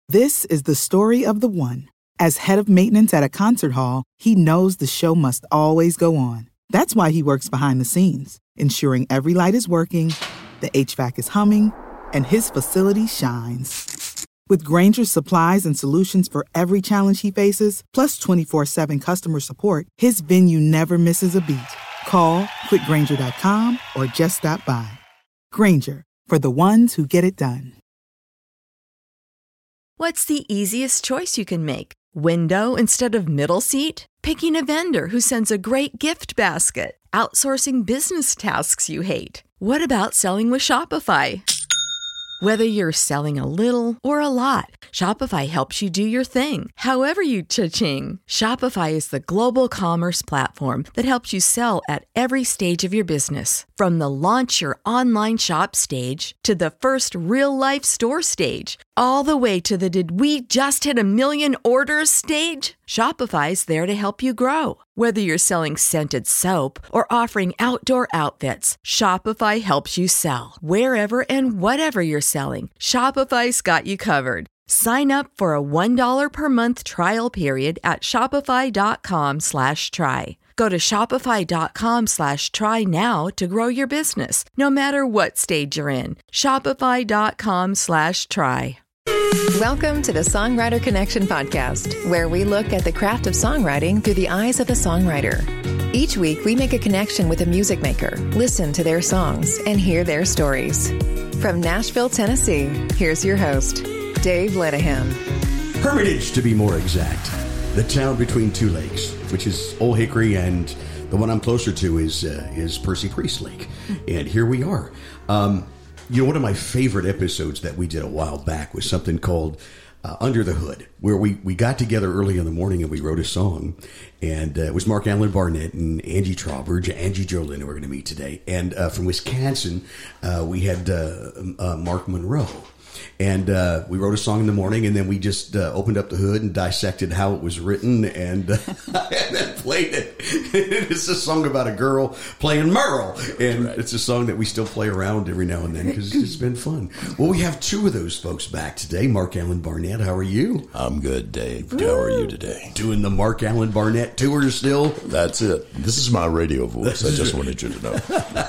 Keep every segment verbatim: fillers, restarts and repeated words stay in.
This is the story of the one. As head of maintenance at a concert hall, he knows the show must always go on. That's why he works behind the scenes, ensuring every light is working, the H V A C is humming, and his facility shines. With Grainger's supplies and solutions for every challenge he faces, plus twenty-four seven customer support, his venue never misses a beat. Call quick grainger dot com or just stop by. Grainger, for the ones who get it done. What's the easiest choice you can make? Window instead of middle seat? Picking a vendor who sends a great gift basket? Outsourcing business tasks you hate? What about selling with Shopify? Whether you're selling a little or a lot, Shopify helps you do your thing, however you cha-ching. Shopify is the global commerce platform that helps you sell at every stage of your business. From the launch your online shop stage to the first real-life store stage, all the way to the did we just hit a million orders stage. Shopify's there to help you grow. Whether you're selling scented soap or offering outdoor outfits, Shopify helps you sell. Wherever and whatever you're selling, Shopify's got you covered. Sign up for a one dollar per month trial period at shopify.com slash try. Go to shopify.com slash try now to grow your business, no matter what stage you're in. Shopify.com slash try. Welcome to the Songwriter Connection podcast, where we look at the craft of songwriting through the eyes of a songwriter. Each week, we make a connection with a music maker, listen to their songs, and hear their stories. From Nashville, Tennessee, here's your host, Dave Lenahan. Hermitage, to be more exact. The town between two lakes, which is Old Hickory, and the one I'm closer to is uh, is Percy Priest Lake. And here we are. Um, you know, one of my favorite episodes that we did a while back was something called uh, Under the Hood, where we, we got together early in the morning and we wrote a song. And uh, it was Mark Allen Barnett and Angie Trauber, Angie Jolin, who we're going to meet today. And uh, from Wisconsin, uh, we had uh, uh, Mark Monroe. And uh, we wrote a song in the morning, and then we just uh, opened up the hood and dissected how it was written, and, uh, and then played it. It's a song about a girl playing Merle, and right. It's a song that we still play around every now and then because it's been fun. Well, we have two of those folks back today. Mark Allen Barnett, how are you? I'm good, Dave. How are you today? Doing the Mark Allen Barnett tour still? That's it. This is my radio voice. I just wanted you to know.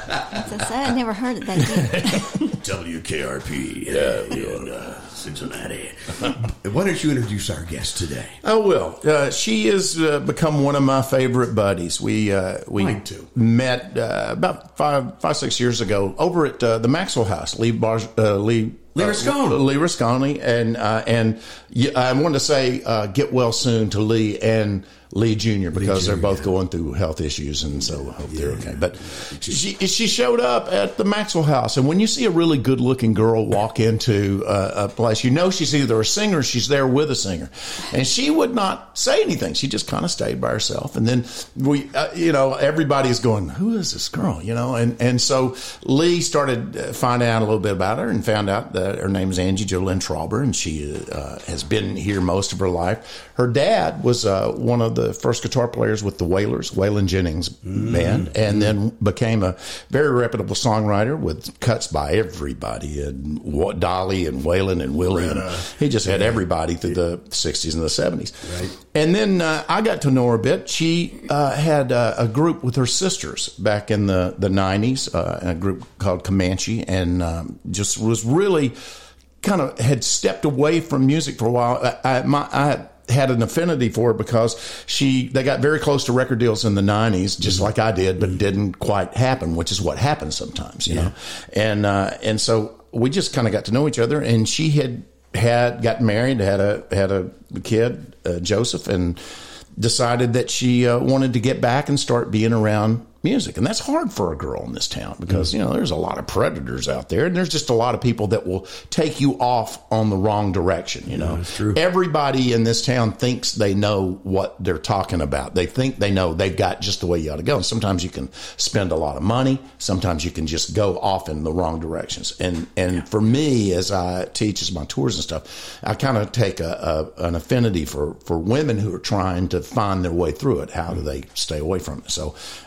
As I said, I never heard it that deep. W K R P. Yeah. In uh, Cincinnati. Why don't you introduce our guest today? I will. Uh, she has uh, become one of my favorite buddies. We uh, we Mine too. met uh, about five, five, six years ago over at uh, the Maxwell House. Lee Bar- uh, Lee. Lee Rasconi. Uh, Lee Rasconi. And, uh, and I wanted to say uh, get well soon to Lee and Lee Junior because Lee Junior, they're both yeah. going through health issues, and so I hope yeah. they're okay. But she she showed up at the Maxwell House, and when you see a really good-looking girl walk into a, a place, you know she's either a singer or she's there with a singer. And she would not say anything. She just kind of stayed by herself. And then, we, uh, you know, everybody's going, who is this girl, you know? And, and so Lee started finding out a little bit about her and found out that her name is Angie Jolin Trauber, and she uh, has been here most of her life. Her dad was uh, one of the the first guitar players with the Wailers, Waylon Jennings mm-hmm. band, and then became a very reputable songwriter with cuts by everybody, and Dolly and Waylon and Willie. Right, uh, and he just had yeah. everybody through the sixties and the seventies. Right. And then uh, I got to know her a bit. She uh, had uh, a group with her sisters back in the, the nineties, uh, a group called Comanche, and um, just was really kind of had stepped away from music for a while. I, I, my, I had an affinity for her because she they got very close to record deals in the nineties, just mm-hmm. like I did, but didn't quite happen, which is what happens sometimes, you yeah. know. And uh, and so we just kind of got to know each other, and she had had got married, had a had a kid, uh, Joseph, and decided that she uh, wanted to get back and start being around music. And that's hard for a girl in this town because, you know, there's a lot of predators out there, and there's just a lot of people that will take you off on the wrong direction. You know, that's true. Everybody in this town thinks they know what they're talking about. They think they know they've got just the way you ought to go. And sometimes you can spend a lot of money. Sometimes you can just go off in the wrong directions. And, and yeah. for me, as I teach as my tours and stuff, I kind of take a, a, an affinity for, for women who are trying to find their way through it. How do they stay away from it? So I've been able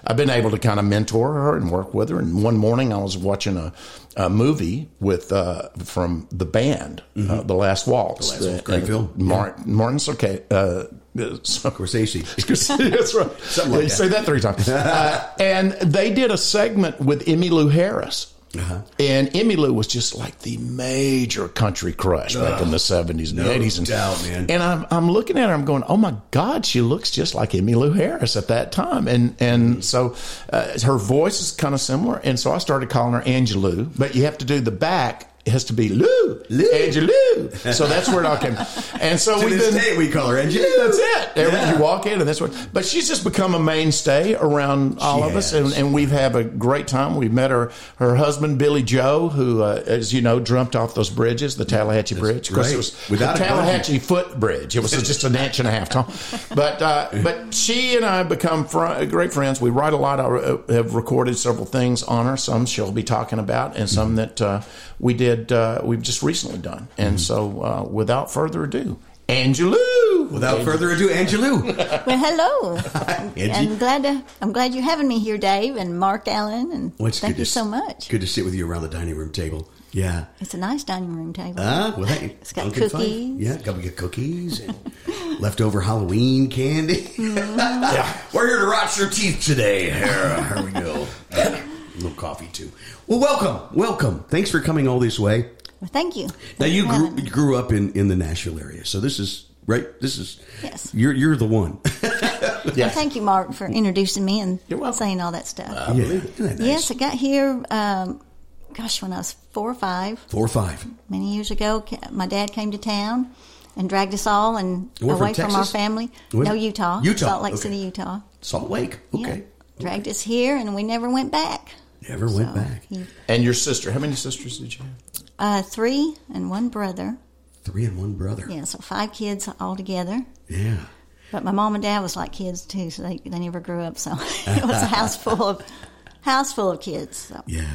able to kind of mentor her and work with her. And one morning I was watching a, a movie with uh, from the band, mm-hmm. uh, The Last Waltz. The Last Waltz, great film. Martin, yeah. Martin Scorsese. Uh, Scorsese. That's right. Something like you that. say that three times. uh, and they did a segment with Emmylou Harris. Uh-huh. And Emmylou was just like the major country crush back uh, in the seventies and no the eighties. And, doubt, man. And I'm, I'm looking at her, I'm going, oh my God, she looks just like Emmylou Harris at that time. And and mm-hmm. so uh, her voice is kind of similar. And so I started calling her Angelou, but you have to do the back. It has to be Lou, Lou. Angelou. So that's where it all came. And so to we've this been. day we call her Angelou. That's it. Every, Yeah. You walk in and that's what. But she's just become a mainstay around all She of us, has. and, and we've had a great time. We've met her her husband Billy Joe, who, uh, as you know, jumped off those bridges, the Tallahatchie Bridge. Of course, right. it was Without the a Tallahatchie foot bridge. It was just an inch and a half tall. But uh, but she and I have become fr- great friends. We write a lot. I have recorded several things on her. Some she'll be talking about, and some that uh, we did. Uh, we've just recently done. And so, uh, without further ado, Angelou. Without Angelou. further ado, Angelou. Well, hello. Angie. I'm glad to, I'm glad you're having me here, Dave and Mark Allen, and Well, it's thank good you to- so much. Good to sit with you around the dining room table. Yeah. It's a nice dining room table. Ah, well, hey, It's got Pumpkin cookies. Fight. Yeah, got we got cookies and leftover Halloween candy. Mm-hmm. Yeah, we're here to rot your teeth today. Here, here we go. A little coffee too. Well, welcome, welcome. Thanks for coming all this way. Well, thank you. Now Thank you for grew, having me. you grew up in, in the Nashville area, so this is right. This is Yes. You're you're the one. Well, thank you, Mark, for introducing me and You're welcome. saying all that stuff. Yeah, isn't that nice? Yes, I got here, um, gosh, when I was four or five, Four or five. many years ago. Ca- My dad came to town and dragged us all and We're from away from, our Texas? family. What? No, Utah. Utah, Salt Lake okay. City, Utah. Salt Lake. Okay. Yeah. Dragged us here, and we never went back. Never went So, back. he- And your sister, how many sisters did you have? Uh, three and one brother. Three and one brother. Yeah, so five kids all together. Yeah. But my mom and dad was like kids too, so they they never grew up. So it was a house full of house full of kids. So. Yeah.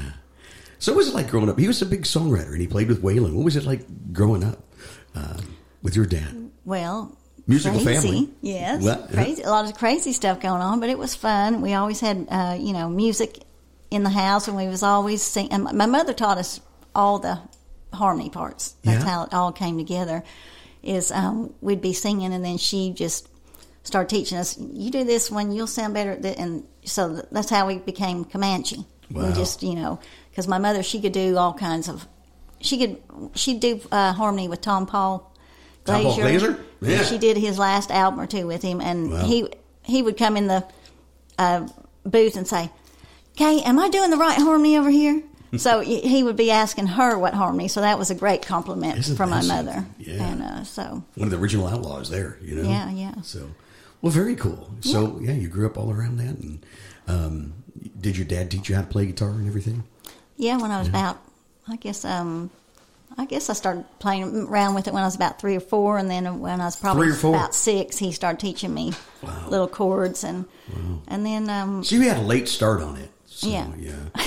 So what was it like growing up? He was a big songwriter, and he played with Waylon. What was it like growing up uh, with your dad? Well, Musical crazy. family. Yes, What? crazy. A lot of crazy stuff going on, but it was fun. We always had, uh, you know, music in the house, and we was always sing. And my mother taught us all the harmony parts. That's Yeah. how it all came together. Is um, we'd be singing, and then she just started teaching us. You do this one, you'll sound better. At that. And so that's how we became Comanche. Wow. We just, you know, because my mother, she could do all kinds of. She could. She'd do uh, harmony with Tom Paul. Tom Paul Glaser? Yeah. She did his last album or two with him, and Wow. he he would come in the uh, booth and say, "Kay, am I doing the right harmony over here?" So he he would be asking her what harmony. So that was a great compliment Isn't from that my something? mother. Yeah. And uh, so One of the original outlaws there, you know? Yeah, yeah. So, well, very cool. So, yeah, you grew up all around that. And um, did your dad teach you how to play guitar and everything? yeah, when I was about, I guess um, I guess I started playing around with it when I was about three or four, and then when I was probably Three or four? about six, he started teaching me Wow. little chords, and and then um, So you had a late start on it. So, Yeah. yeah.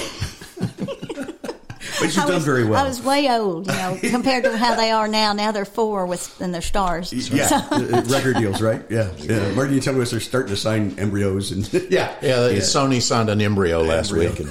But you've I done was, very well. I was way old, you know, compared to how they are now. Now they're four with and they're stars. Yeah, So- uh, record deals, right? Yeah. yeah. Martin, you tell me they're starting to sign embryos and yeah, Yeah, Sony signed an embryo last Embryo. week, and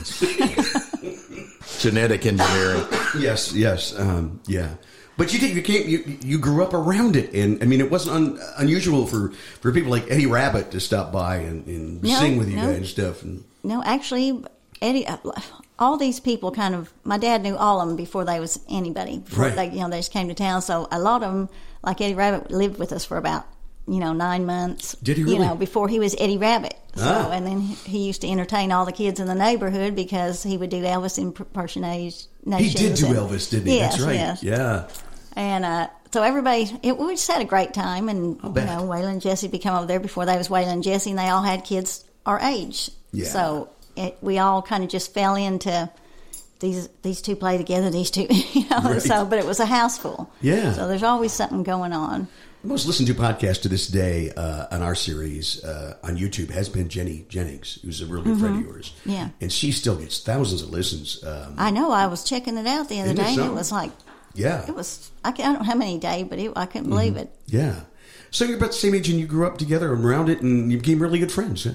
it's genetic engineering. Yes, yes, um, yeah. But you did. You came. You you grew up around it, and I mean, it wasn't un, unusual for, for people like Eddie Rabbit to stop by and, and No, sing with you no. guys and stuff. And No, actually, Eddie, uh, all these people kind of, my dad knew all of them before they was anybody. Before Right. they, you know, they just came to town. So a lot of them, like Eddie Rabbit, lived with us for about, you know, nine months. Did he You really? know, before he was Eddie Rabbit. So, Ah. and then he used to entertain all the kids in the neighborhood because he would do Elvis impersonations. he did do and- Elvis, didn't he? Yes, That's right. yes. Yeah. And uh, so everybody, it, we just had a great time. And, you bet. know, Waylon and Jesse become over there before they was Waylon and Jesse, and they all had kids our age. Yeah. So it, we all kind of just fell into these these two play together, these two, you know. Right. So, but it was a house full. Yeah. So there's always something going on. The most listened to podcast to this day uh, on our series uh, on YouTube has been Jenny Jennings, who's a real good friend of yours. Mm-hmm. Yeah. And she still gets thousands of listens. Um, I know. I was checking it out the other Isn't it day, and something? it was like, yeah. it was. I, can't, I don't know how many days, but it, I couldn't believe it. Yeah. So you're about the same age and you grew up together and around it and you became really good friends, huh?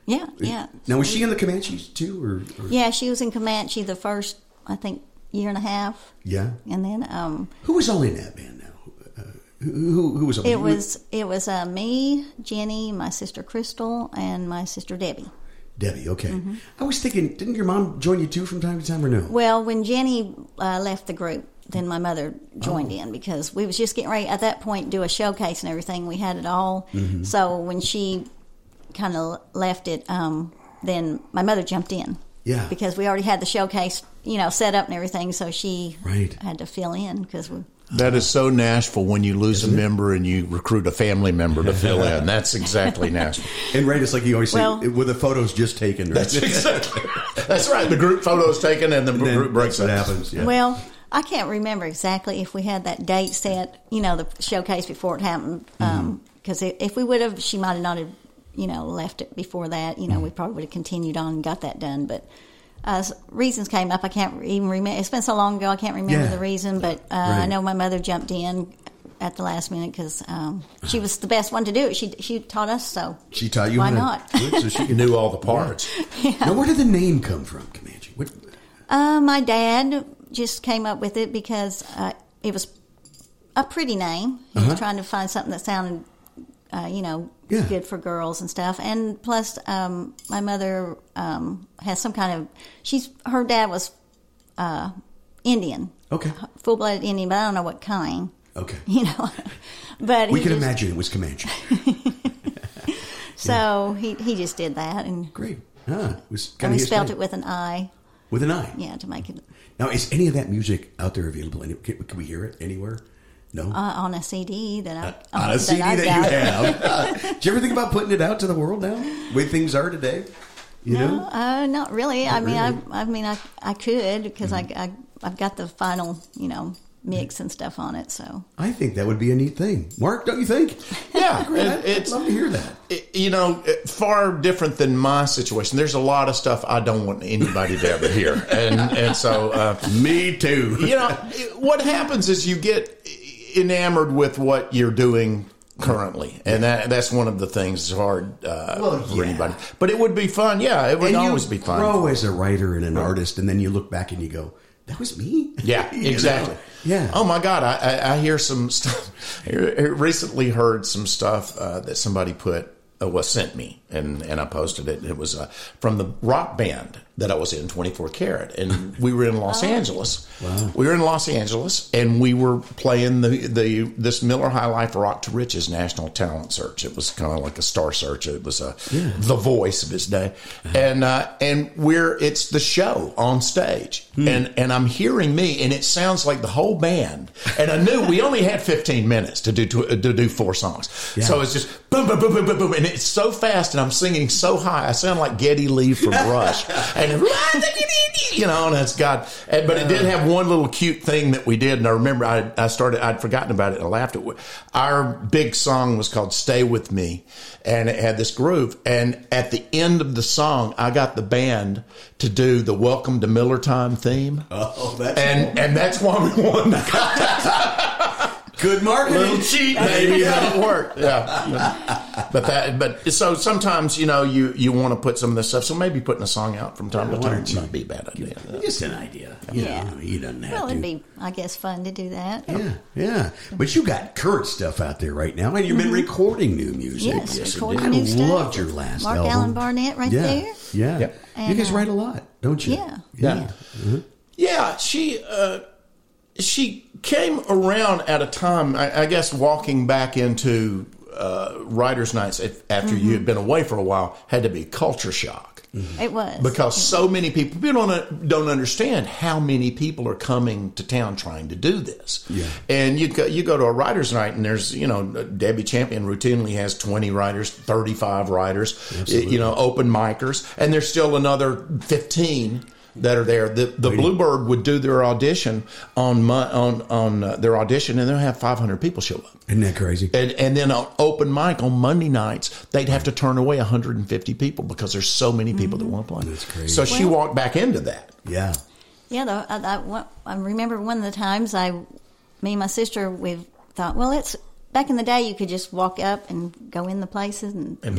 Yeah, yeah. Now, was she in the Comanches too, or, or? Yeah, she was in Comanche the first, I think, year and a half. Yeah. And then um, who was all in that band now? Uh, who, who was? It was it was uh, me, Jenny, my sister Crystal, and my sister Debbie. Debbie, okay. Mm-hmm. I was thinking, didn't your mom join you too from time to time, or no? Well, when Jenny uh, left the group, then my mother joined oh. in because we was just getting ready at that point to do a showcase and everything. We had it all. Mm-hmm. So when she kind of left it, um, then my mother jumped in. Yeah. Because we already had the showcase, you know, set up and everything. So she right. had to fill in because we. That is so Nashville when you lose Isn't a member it? And you recruit a family member to fill in. That's exactly Nashville. And right, it's like you always say, well, with the photos just taken. Right? That's exactly. That's right. The group photo is taken and the and group breaks what up. happens. Yeah. Well, I can't remember exactly if we had that date set, you know, the showcase before it happened. Because um, if we would have, she might have not have, you know, left it before that. You know, mm-hmm. we probably would have continued on and got that done. But uh, reasons came up. I can't even remember. It's been so long ago, I can't remember yeah. the reason. But uh, right. I know my mother jumped in at the last minute because um, she was the best one to do it. She she taught us, so she taught you. Why how to, not? Good, so she knew all the parts. Yeah. Now, where did the name come from, Comanche? What? Uh, my dad just came up with it because uh, it was a pretty name. He uh-huh. was trying to find something that sounded, uh, you know, yeah. good for girls and stuff. And plus, um, my mother um, has some kind of. She's her dad was uh, Indian. Okay. Full blooded Indian, but I don't know what kind. Okay. You know, but we can just, imagine it was Comanche. So yeah. he he just did that and great. Huh. It was and we spelled name. it with an I. With an I. Yeah, to make it. Now, is any of that music out there available? Any, can, can we hear it anywhere? No. Uh, on a C D that I uh, on a that C D I that got. you have. Uh, do you ever think about putting it out to the world now? The way things are today. You no, know? uh, not really. Not I mean, really. I, I mean, I, I could because mm-hmm. I, I, I've got the final, you know, mix and stuff on it. So I think that would be a neat thing, Mark. Don't you think? Yeah, I'd, it's I'd love to hear that. It, you know, far different than my situation. There's a lot of stuff I don't want anybody to ever hear, and and so uh, me too. You know, what happens is you get enamored with what you're doing currently, and that that's one of the things that's hard uh, well, for yeah. anybody. But it would be fun. Yeah, it would and always you be fun. Grow as a writer and an artist, and then you look back and you go, "That was me." Yeah, exactly. know? Yeah. Oh my God, I, I, I hear some stuff. I recently heard some stuff uh, that somebody put uh, was sent me, and and I posted it. It was uh, from the rock band that I was in, twenty-four Karat, and we were in Los oh. Angeles. Wow. We were in Los Angeles, and we were playing the, the this Miller High Life Rock to Riches National Talent Search. It was kind of like a star search. It was a yeah. the voice of its day, and uh, and we're it's the show on stage, hmm. and and I'm hearing me, and it sounds like the whole band. And I knew we only had fifteen minutes to do to, to do four songs, yeah. so it's just boom, boom, boom, boom, boom, boom, and it's so fast, and I'm singing so high, I sound like Geddy Lee from Rush. And you know, and it's God. And, but it did have one little cute thing that we did, and I remember I, I started. I'd forgotten about it, and I laughed at it. Our big song was called "Stay With Me," and it had this groove. And at the end of the song, I got the band to do the "Welcome to Miller Time" theme. Oh, that's and cool. and that's why we won the contest. Good marketing. Little cheat, maybe, but it worked. Yeah, but that, but so sometimes you know you, you want to put some of this stuff. So maybe putting a song out from time yeah, to time would not be a bad idea. Just an idea. You yeah, know, you don't have well, to. it'd be, I guess, fun to do that. Yeah, yeah. But you got current stuff out there right now, and you've been mm-hmm. recording new music. Yes, yes recording I new stuff. loved your last Mark album. Allen Barnett, right yeah. there. Yeah, yep. And, you guys uh, write a lot, don't you? Yeah, yeah. Yeah. Mm-hmm. yeah she. Uh, She came around at a time, I, I guess, walking back into uh, writers' nights after mm-hmm. you had been away for a while had to be culture shock. Mm-hmm. It was. Because it so was. many people, people don't, don't understand how many people are coming to town trying to do this. Yeah. And you go, you go to a writers' night, and there's, you know, Debbie Champion routinely has twenty writers, thirty-five writers, Absolutely. you know, open micers, and there's still another fifteen that are there. The the Waiting. Bluebird would do their audition on my, on on uh, their audition, and they'll have five hundred people show up. Isn't that crazy? And and then on open mic on Monday nights, they'd have to turn away one hundred fifty people because there's so many people mm-hmm. that want to play. That's crazy. So she Well, walked back into that. Yeah. Yeah, though, I, I, I remember one of the times I, me and my sister, we thought, well, it's back in the day, you could just walk up and go in the places and And play.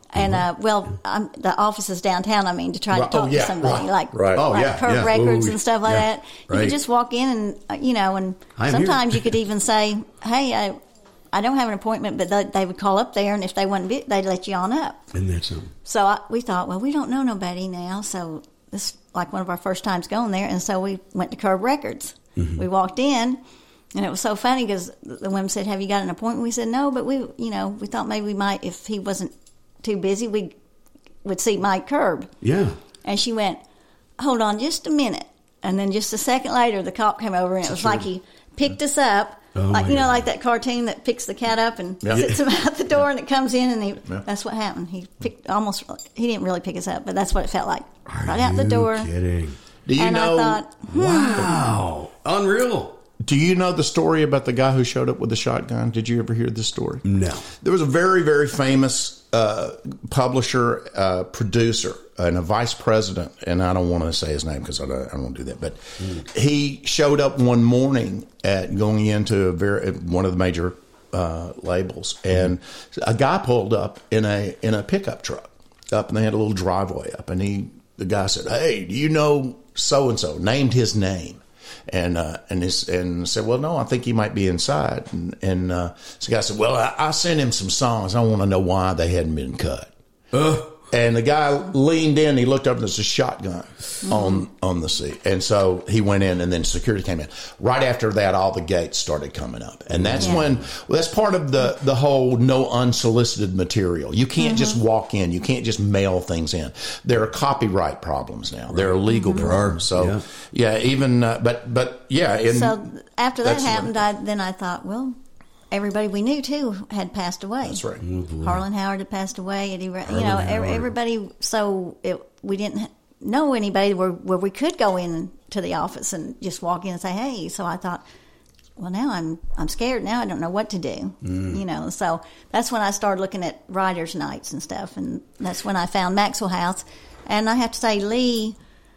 And, uh, well, I'm, the office is downtown, I mean, to try Right. to talk Oh, yeah. to somebody, Right. like, Right. Oh, like yeah, Curb yeah. Records Ooh, and stuff like yeah. that. You Right. could just walk in and, uh, you know, and I'm sometimes here. you could even say, hey, I, I don't have an appointment, but they, they would call up there, and if they wasn't, bit, they'd let you on up. And that's um, So I, we thought, well, we don't know nobody now, so this is like one of our first times going there, and so we went to Curb Records. Mm-hmm. We walked in, and it was so funny because the women said, have you got an appointment? We said, no, but we, you know, we thought maybe we might, if he wasn't too busy, we would see Mike Curb. yeah. And she went, hold on just a minute. And then just a second later, the cop came over, and it was like he picked us up. Oh, like, my you know, God. like that cartoon that picks the cat up and Yeah. sits him out the door, and it comes in, and he, Yeah. that's what happened. He picked almost, he didn't really pick us up, but that's what it felt like. Are right out the you door. kidding? Do you and know? I thought, hmm, Wow. Unreal. Do you know the story about the guy who showed up with the shotgun? Did you ever hear this story? No. There was a very, very famous uh, publisher, uh, producer, and a vice president, and I don't want to say his name because I don't, I don't want to do that, but mm. he showed up one morning at going into a very, one of the major uh, labels, and mm. a guy pulled up in a in a pickup truck up, and they had a little driveway up, and he the guy said, "Hey, do you know so and so?" Named his name. And uh, and his, and said, well, no, I think he might be inside. And, and uh, so the guy said, well, I, I sent him some songs. I want to know why they hadn't been cut. Uh. And the guy leaned in. He looked up, and there's a shotgun mm-hmm. on on the seat. And so he went in, and then security came in. Right after that, all the gates started coming up, and that's yeah. when well, that's part of the the whole no unsolicited material. You can't mm-hmm. just walk in. You can't just mail things in. There are copyright problems now. Right. There are legal mm-hmm. problems. So yeah, yeah even uh, but but yeah. And so after that happened, I, then I thought, well, everybody we knew too had passed away. That's right. Mm-hmm. Harlan Howard had passed away. Eddie, you know, every, everybody. So it, we didn't know anybody where where we could go in to the office and just walk in and say, "Hey." So I thought, well, now I'm I'm scared. Now I don't know what to do. Mm. You know, so that's when I started looking at writers' nights and stuff, and that's when I found Maxwell House. And I have to say, Lee.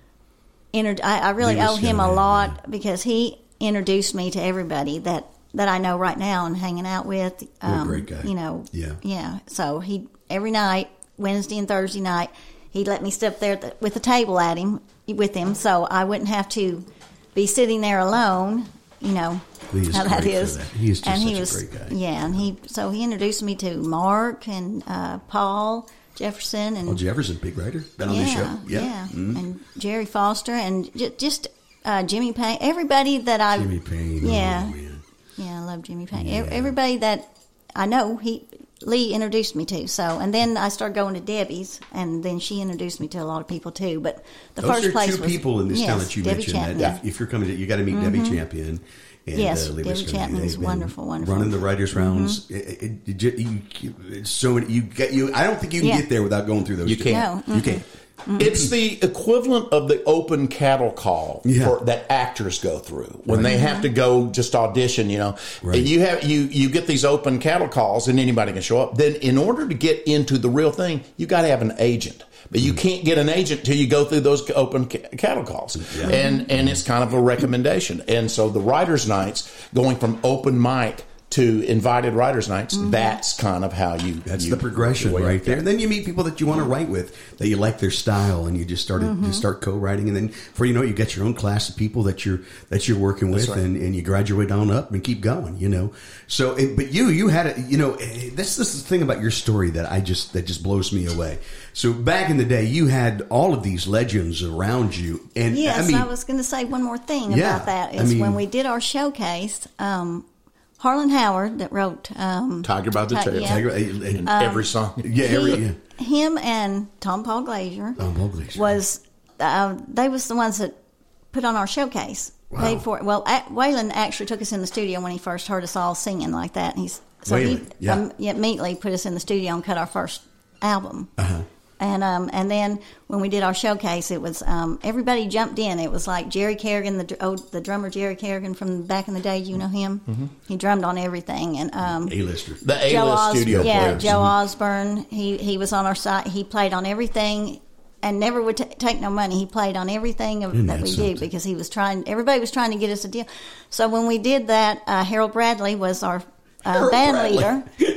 Inter- I, I really owe him a lot yeah. because he introduced me to everybody that. that I know right now and hanging out with. Um, what a great guy. You know, yeah. Yeah. So he, every night, Wednesday and Thursday night, he'd let me sit there at the, with a table at him, with him, so I wouldn't have to be sitting there alone, you know, how that is. That. He's just and such he was, a great guy. Yeah, and he, so he introduced me to Mark and uh, Paul Jefferson. And oh, Jefferson, big writer, been on yeah, the show. Yeah. Yeah, mm-hmm. and Jerry Foster and just, just uh, Jimmy Payne, everybody that I... Jimmy Payne, yeah. oh, man. Yeah, I love Jimmy Payne. Yeah. Everybody that I know, he Lee introduced me to. So, and then I started going to Debbie's, and then she introduced me to a lot of people too. But the Those first are place two was, people in this yes, town that you Debbie mentioned. Chapman. That if, if you're coming, to, you got to meet mm-hmm. Debbie Champion. And, yes, uh, Debbie Chapman is wonderful, wonderful. Running the writers' rounds, mm-hmm. it, it, it, you, you, it's so many. You get you. I don't think you can yeah. get there without going through those. You two. can't. No, you can't. Mm-hmm. It's the equivalent of the open cattle call yeah. for, that actors go through when right. they have to go just audition. You know, right. you have you you get these open cattle calls, and anybody can show up. Then, in order to get into the real thing, you got to have an agent. But you can't get an agent till you go through those open ca- cattle calls, yeah. and and it's kind of a recommendation. And so the writers' nights, going from open mic to invited writers' nights, mm-hmm. that's kind of how you. That's you, the progression you right there. And then you meet people that you want to write with, that you like their style, and you just started mm-hmm. you start co-writing, and then before you know it, you get your own class of people that you're that you're working with, right. and, and you graduate on up and keep going. You know, so it, but you you had a you know this this is the thing about your story that I just that just blows me away. So back in the day, you had all of these legends around you, and yes, I, mean, I was going to say one more thing yeah, about that is I mean, when we did our showcase. Um, Harlan Howard that wrote um, Tiger by the Tail, yeah. Tiger, and, and, um, every song, yeah, every he, yeah. him and Tom Paul Glazier, Tom Paul Glazier. was uh, they was the ones that put on our showcase. Wow. Paid for it. Well, a- Waylon actually took us in the studio when he first heard us all singing like that. And he's so Waylon, he yeah. um, yeah, immediately put us in the studio and cut our first album. Uh-huh. And um, and then when we did our showcase, it was um, everybody jumped in. It was like Jerry Kerrigan, the oh, the drummer Jerry Kerrigan from back in the day. You know him? Mm-hmm. He drummed on everything. And um, A-lister, the A-list studio yeah, players. Joe Osborne. He he was on our side. He played on everything, and never would t- take no money. He played on everything of, that we something? do because he was trying. Everybody was trying to get us a deal. So when we did that, uh, Harold Bradley was our uh, band Bradley. leader.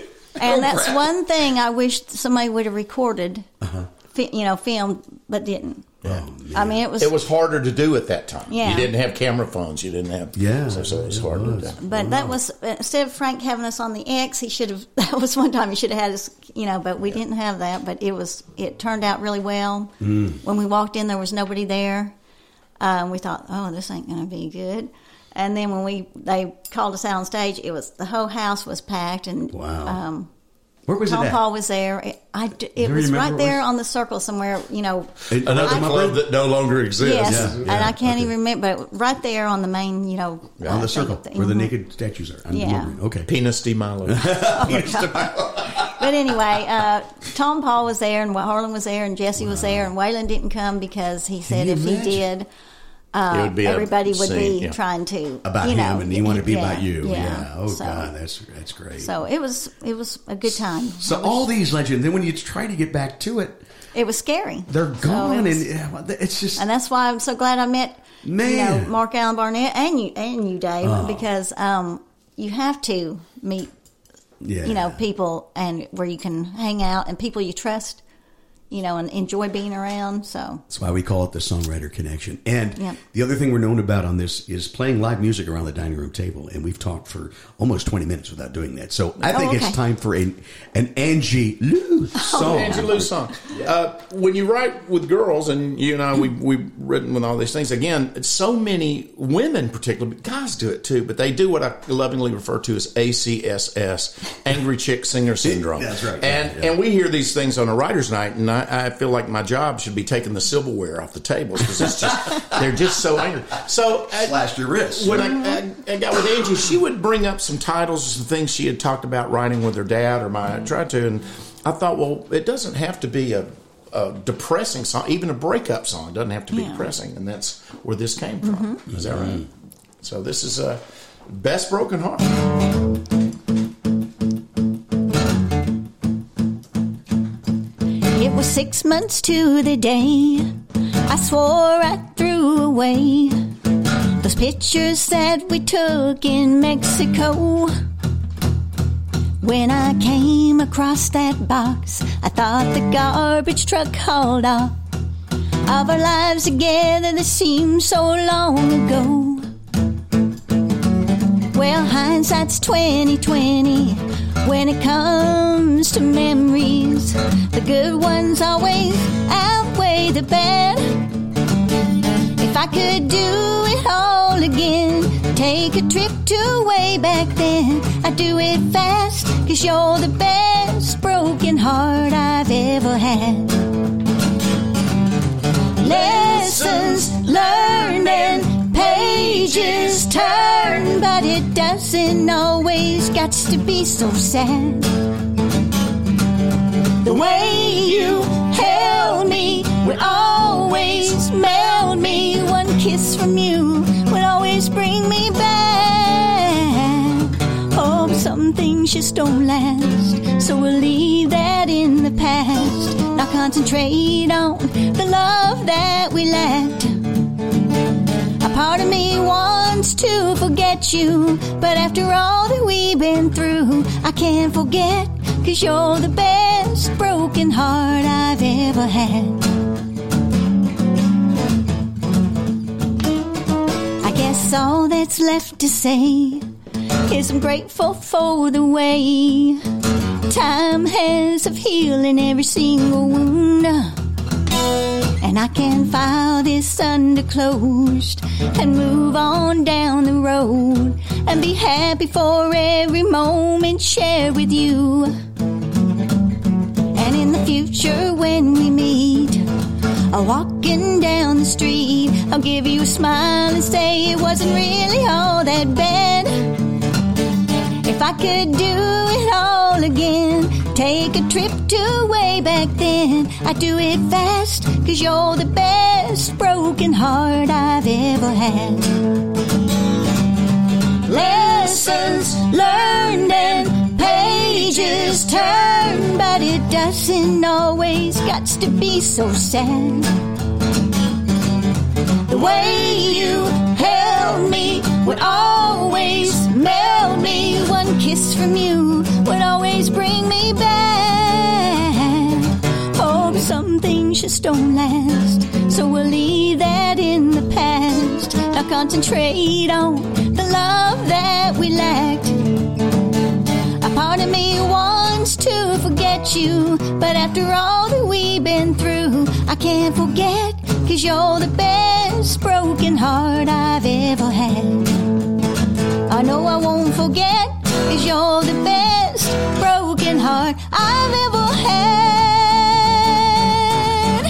And that's crap. one thing I wish somebody would have recorded, uh-huh. fi- you know, filmed, but didn't. Yeah. Oh, I mean, it was it was harder to do at that time. Yeah. You didn't have camera phones. You didn't have yeah. So, so it was harder to do. But that was instead of Frank having us on the X, he should have. That was one time he should have had us, you know. But we yeah. didn't have that. But it was it turned out really well. Mm. When we walked in, there was nobody there. Um, we thought, oh, this ain't going to be good. And then when we they called us out on stage, it was the whole house was packed and. Wow. Um, Where was Tom it at? Paul was there. It, I, it was right there was? on the circle somewhere, you know. Another club that no longer exists. Yes, yeah. and yeah. I can't okay. even remember, but right there on the main, you know. Yeah. On the circle, thing. where the naked statues are. I'm yeah. wondering. Okay. Penis de Milo. oh, but anyway, uh, Tom Paul was there, and Harlan was there, and Jesse wow. was there, and Waylon didn't come because he said if imagine? he did... Uh, would everybody would scene, be yeah. trying to about you know, him, and he wanted to be yeah, about you. Yeah. yeah. Oh so, God, that's that's great. So it was it was a good time. So was, all these legends. Then when you try to get back to it, it was scary. They're gone, so it was, and it's just. And that's why I'm so glad I met man. you know Mark Allen Barnett and you and you Dave oh. because um, you have to meet yeah. you know people and where you can hang out and people you trust. You know, and enjoy being around. So that's why we call it the Songwriter Connection. And yep. the other thing we're known about on this is playing live music around the dining room table. And we've talked for almost twenty minutes without doing that. So I think oh, okay. it's time for a, an Angie Lou song. Oh, Angie Lou song. Yeah. Uh, when you write with girls, and you and I, we, we've written with all these things, again, so many women particularly, but guys do it too, but they do what I lovingly refer to as A C S S, Angry Chick Singer Syndrome. That's right. And, yeah. and we hear these things on a writer's night, and I I feel like my job should be taking the silverware off the tables because it's just they're just so angry. So I, slashed your wrist. When I, I, I got with Angie, she would bring up some titles, some things she had talked about writing with her dad or my tried to, and I thought, well, it doesn't have to be a, a depressing song, even a breakup song. It doesn't have to be yeah. depressing, and that's where this came from. Mm-hmm. Is that right? Mm-hmm. So this is a uh, Best Broken Heart. It was six months to the day I swore I threw away those pictures that we took in Mexico. When I came across that box, I thought the garbage truck hauled off of our lives together that seemed so long ago. Well, hindsight's twenty twenty when it comes to memories. The good ones always outweigh the bad. If I could do it all again, take a trip to way back then, I'd do it fast, 'cause you're the best broken heart I've ever had. Lessons learned and pages turned, but it doesn't always got to be so sad. The way you held me would always melt me. One kiss from you would always bring me back. Oh, but some things just don't last, so we'll leave that in the past. Now concentrate on the love that we lacked. A part of me wants to forget you, but after all that we've been through, I can't forget, 'cause you're the best broken heart I've ever had. I guess all that's left to say is I'm grateful for the way time has of healing every single wound. And I can file this under closed and move on down the road and be happy for every moment shared with you. And in the future when we meet, uh, walking down the street, I'll give you a smile and say it wasn't really all that bad. If I could do it all again, take a trip to way back then, I'd do it fast, 'cause you're the best broken heart I've ever had. Lessons learned and pages turned, but it doesn't always got to be so sad. The way you held me would always melt me. One kiss from you would always bring me just don't last. So we'll leave that in the past. Now concentrate on the love that we lacked. A part of me wants to forget you, but after all that we've been through, I can't forget, 'cause you're the best broken heart I've ever had. I know I won't forget, 'cause you're the best broken heart I've ever had.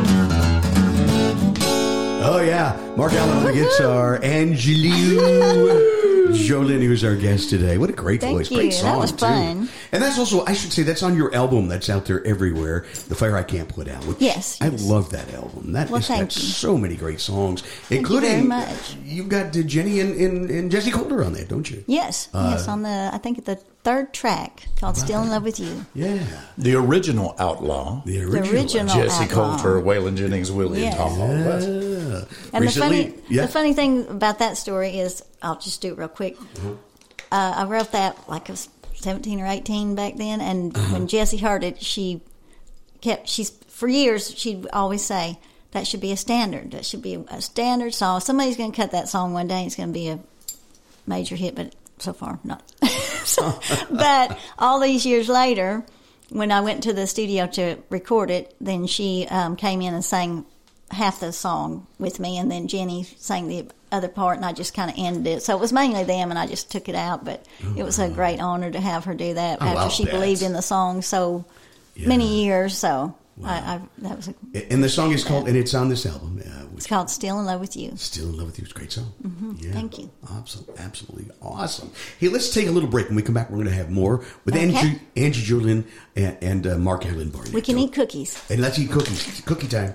Oh, yeah. Mark Allen on the guitar. Angelou Jolin, who's our guest today. What a great Thank voice. you. Great song, That was too. fun. And that's also, I should say, that's on your album that's out there everywhere, The Fire I Can't Put Out. Which Yes, I yes. love that album. That Well, has got thank you. so many great songs, you including, very much. You've got uh, Jenny and, and, and Jesse Coulter on that, don't you? Yes, Uh, yes, on the, I think the third track called Still in Love with You. Yeah. The original Outlaw. The original. original. Jesse Outlaw. Coulter, Waylon Jennings, Willie, Yes. and Tom Hall. That's- Yeah. And Recently, the funny, yeah. the funny thing about that story is, I'll just do it real quick. Uh, I wrote that like I was seventeen or eighteen back then, and when Jessie heard it, she kept, she's, for years, she'd always say, that should be a standard. That should be a, a standard song. Somebody's going to cut that song one day, and it's going to be a major hit, but so far, not. So, but all these years later, when I went to the studio to record it, then she um, came in and sang half the song with me, and then Jenny sang the other part, and I just kind of ended it. So it was mainly them, and I just took it out, but it was a great honor to have her do that Oh, after I'll she bet. believed in the song so Yeah. many years. So I, I that was a, And the song is called, and it's on this album. Uh, it's called Still in Love with You. Still in Love with You. It's a great song. Mm-hmm. Yeah. Thank you. Absolutely, absolutely awesome. Hey, let's take a little break. When we come back, we're going to have more with Okay. Angie, Angie Jolin and, and uh, Mark Allen Barnett. We can eat cookies. And let's eat cookies. It's cookie time.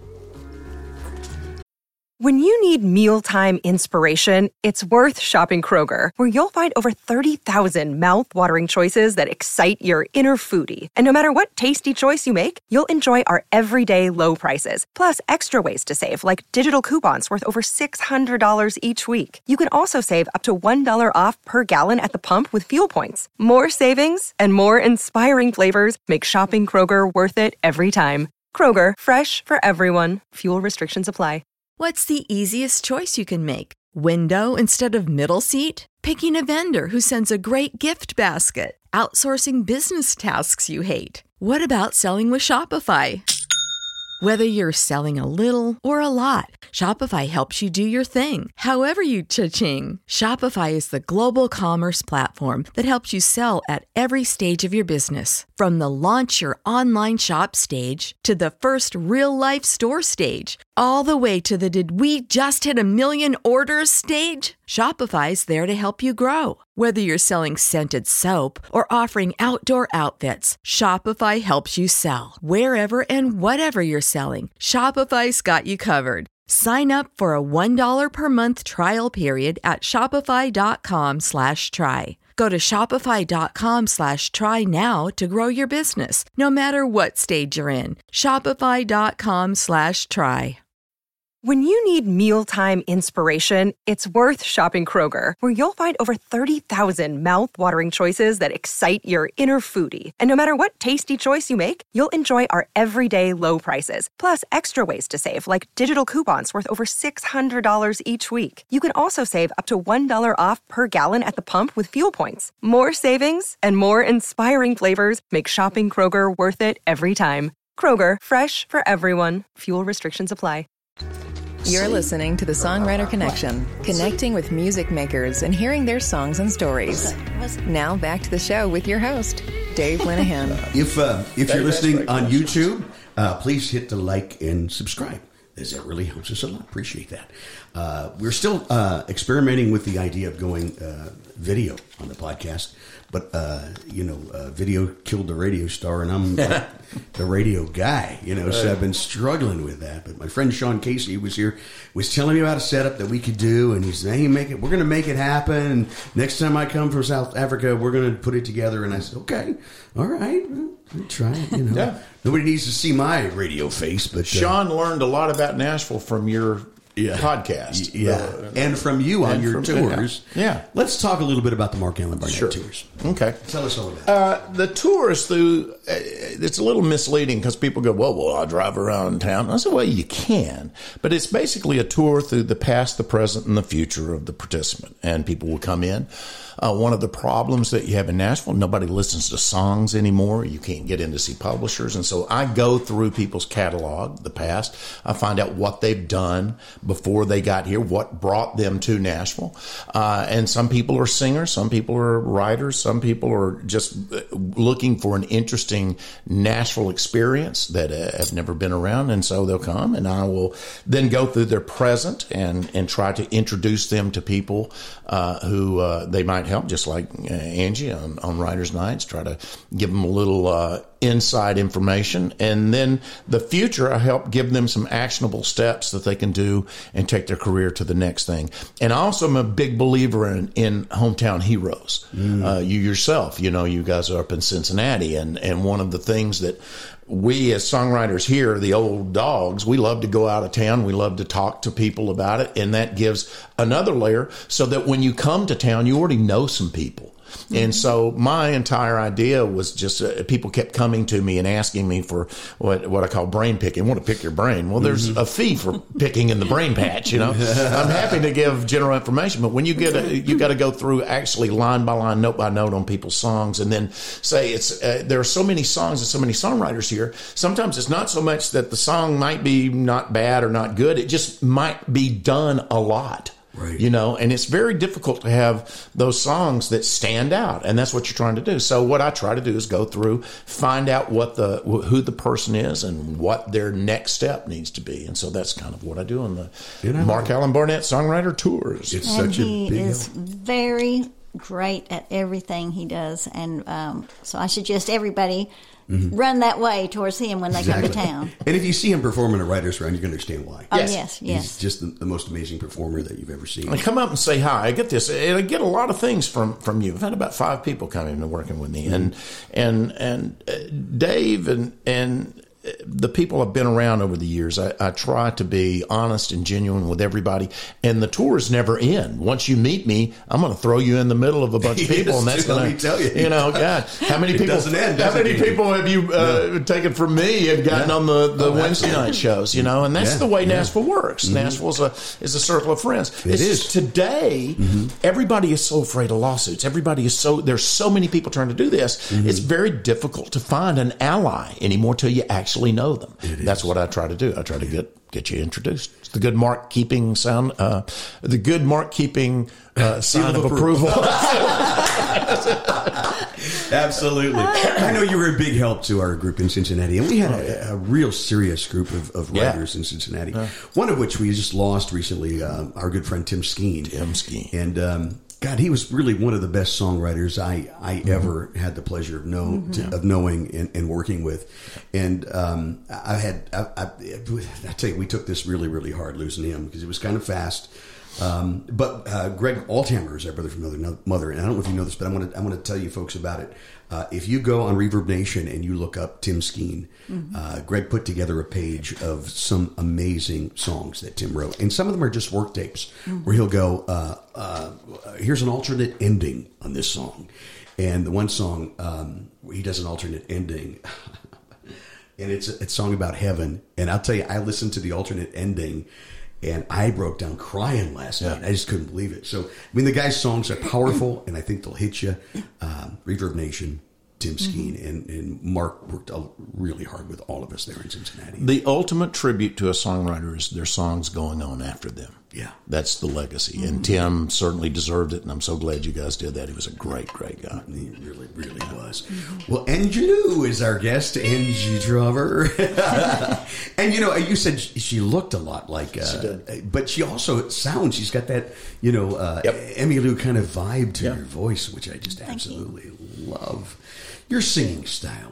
When you need mealtime inspiration, it's worth shopping Kroger, where you'll find over thirty thousand mouth-watering choices that excite your inner foodie. And no matter what tasty choice you make, you'll enjoy our everyday low prices, plus extra ways to save, like digital coupons worth over six hundred dollars each week. You can also save up to one dollar off per gallon at the pump with fuel points. More savings and more inspiring flavors make shopping Kroger worth it every time. Kroger, fresh for everyone. Fuel restrictions apply. What's the easiest choice you can make? Window instead of middle seat? Picking a vendor who sends a great gift basket? Outsourcing business tasks you hate? What about selling with Shopify? Whether you're selling a little or a lot, Shopify helps you do your thing, however you cha-ching. Shopify is the global commerce platform that helps you sell at every stage of your business. From the launch your online shop stage to the first real-life store stage, all the way to the did we just hit a million orders stage. Shopify's there to help you grow. Whether you're selling scented soap or offering outdoor outfits, Shopify helps you sell. Wherever and whatever you're selling, Shopify's got you covered. Sign up for a one dollar per month trial period at shopify.com slash try. Go to shopify.com slash try now to grow your business, no matter what stage you're in. Shopify.com slash try. When you need mealtime inspiration, it's worth shopping Kroger, where you'll find over thirty thousand mouth-watering choices that excite your inner foodie. And no matter what tasty choice you make, you'll enjoy our everyday low prices, plus extra ways to save, like digital coupons worth over six hundred dollars each week. You can also save up to one dollar off per gallon at the pump with fuel points. More savings and more inspiring flavors make shopping Kroger worth it every time. Kroger, fresh for everyone. Fuel restrictions apply. You're listening to the Songwriter Connection, connecting with music makers and hearing their songs and stories. Now back to the show with your host, Dave Linehan. If uh, if you're Dave, that's listening great. on YouTube, uh, please hit the like and subscribe, as that really helps us a lot. Appreciate that. Uh, we're still uh, experimenting with the idea of going uh, video on the podcast, but uh, you know, uh, video killed the radio star, and I'm uh, the radio guy. You know, so I've been struggling with that. But my friend Sean Casey was here, was telling me about a setup that we could do, and he said, "Hey, make it. We're going to make it happen. And next time I come from South Africa, we're going to put it together." And I said, "Okay, all right, we'll try it." You know, Yeah. nobody needs to see my radio face, but uh, Sean learned a lot about Nashville from your yeah. podcast. Yeah. Uh, and from you on your from, tours. Yeah. yeah. Let's talk a little bit about the Mark Allen Barnett Sure. tours. Okay. Tell us all about it. Uh, the tours through, uh, it's a little misleading because people go, well, well, I'll drive around town. I said, well, you can. But it's basically a tour through the past, the present, and the future of the participant. And people will come in. Uh, one of the problems that you have in Nashville, nobody listens to songs anymore. You can't get in to see publishers. And so I go through people's catalog, the past. I find out what they've done before they got here, what brought them to Nashville. Uh, and some people are singers, some people are writers, some people are just looking for an interesting Nashville experience that uh, have never been around. And so they'll come, and I will then go through their present and, and try to introduce them to people uh, who uh, they might help, just like uh, Angie on, on Writers' Nights, try to give them a little uh, inside information. And then the future, I help give them some actionable steps that they can do and take their career to the next thing. And I also am a big believer in, in hometown heroes. Mm. Uh, you yourself, you know, you guys are up in Cincinnati, and, and one of the things that we as songwriters here, the old dogs, we love to go out of town. We love to talk to people about it. And that gives another layer so that when you come to town, you already know some people. And so my entire idea was just uh, people kept coming to me and asking me for what what I call brain picking. I want to pick your brain. Well, there's a fee for picking in the brain patch, you know. I'm happy to give general information, but when you get a, you got to go through actually line by line, note by note on people's songs, and then say it's uh, there are so many songs and so many songwriters here. Sometimes it's not so much that the song might be not bad or not good. It just might be done a lot. Right. You know, and it's very difficult to have those songs that stand out, and that's what you're trying to do. So what I try to do is go through, find out what the who the person is and what their next step needs to be, and so that's kind of what I do on the you know, Mark Allen Barnett Songwriter Tours. It's and such a he big is help. very great at everything he does, and um, so I suggest everybody. Mm-hmm. Run that way towards him when they exactly. come to town. And if you see him performing at Writers' Round, you're going to understand why. Oh, yes, yes. yes. He's just the, the most amazing performer that you've ever seen. I come up and say hi. I get this, and I get a lot of things from, from you. I've had about five people coming and working with me, mm-hmm. and and and uh, Dave and and. the people I've been around over the years, I, I try to be honest and genuine with everybody, and the tours never end. Once you meet me, I'm going to throw you in the middle of a bunch of people, and that's going to tell you. You know, God, how many it people? Doesn't end, how many it? people have you uh, no. taken from me and gotten yeah. on the, the oh, Wednesday absolutely. night shows? You know, and that's yeah. the way yeah. Nashville works. Mm-hmm. Nashville is a is a circle of friends. It it's is just today. Mm-hmm. Everybody is so afraid of lawsuits. Everybody is so there's so many people trying to do this. Mm-hmm. It's very difficult to find an ally anymore till you actually know them. It that's is. what I try to do. I try to get get you introduced. It's the good mark keeping sound, uh, the good mark keeping uh, sign of, of approval. Absolutely. I know you were a big help to our group in Cincinnati, and we had a, a real serious group of, of writers yeah. in Cincinnati. Uh, One of which we just lost recently, uh, our good friend Tim Skeen. Tim Skeen. And um, God, he was really one of the best songwriters I, I mm-hmm. ever had the pleasure of know mm-hmm. to, of knowing and, and working with. And um, I had, I, I, I tell you, we took this really, really hard losing him because it was kind of fast. Um, but uh, Greg Althammer is our brother from another mother, and I don't know if you know this, but I want to I want to tell you folks about it. Uh, if you go on Reverb Nation and you look up Tim Skeen, mm-hmm. uh, Greg put together a page of some amazing songs that Tim wrote, and some of them are just work tapes mm-hmm. where he'll go, uh, uh, "Here's an alternate ending on this song," and the one song um, he does an alternate ending. And it's a, it's a song about heaven, and I'll tell you, I listened to the alternate ending. And I broke down crying last yeah. night. I just couldn't believe it. So, I mean, the guy's songs are powerful, and I think they'll hit you. Um, Reverb Nation, Tim Skeen, mm-hmm. and, and Mark worked really hard with all of us there in Cincinnati. The ultimate tribute to a songwriter is their songs going on after them. Yeah. That's the legacy. Mm-hmm. And Tim certainly deserved it, and I'm so glad you guys did that. He was a great, great guy. He really, really was. Mm-hmm. Well, Angie is our guest, Angie Drover. And, you know, you said she looked a lot like... Uh, she did. But she also sounds, she's got that, you know, uh, yep. Emmylou kind of vibe to yep. your voice, which I just absolutely love. Your singing style.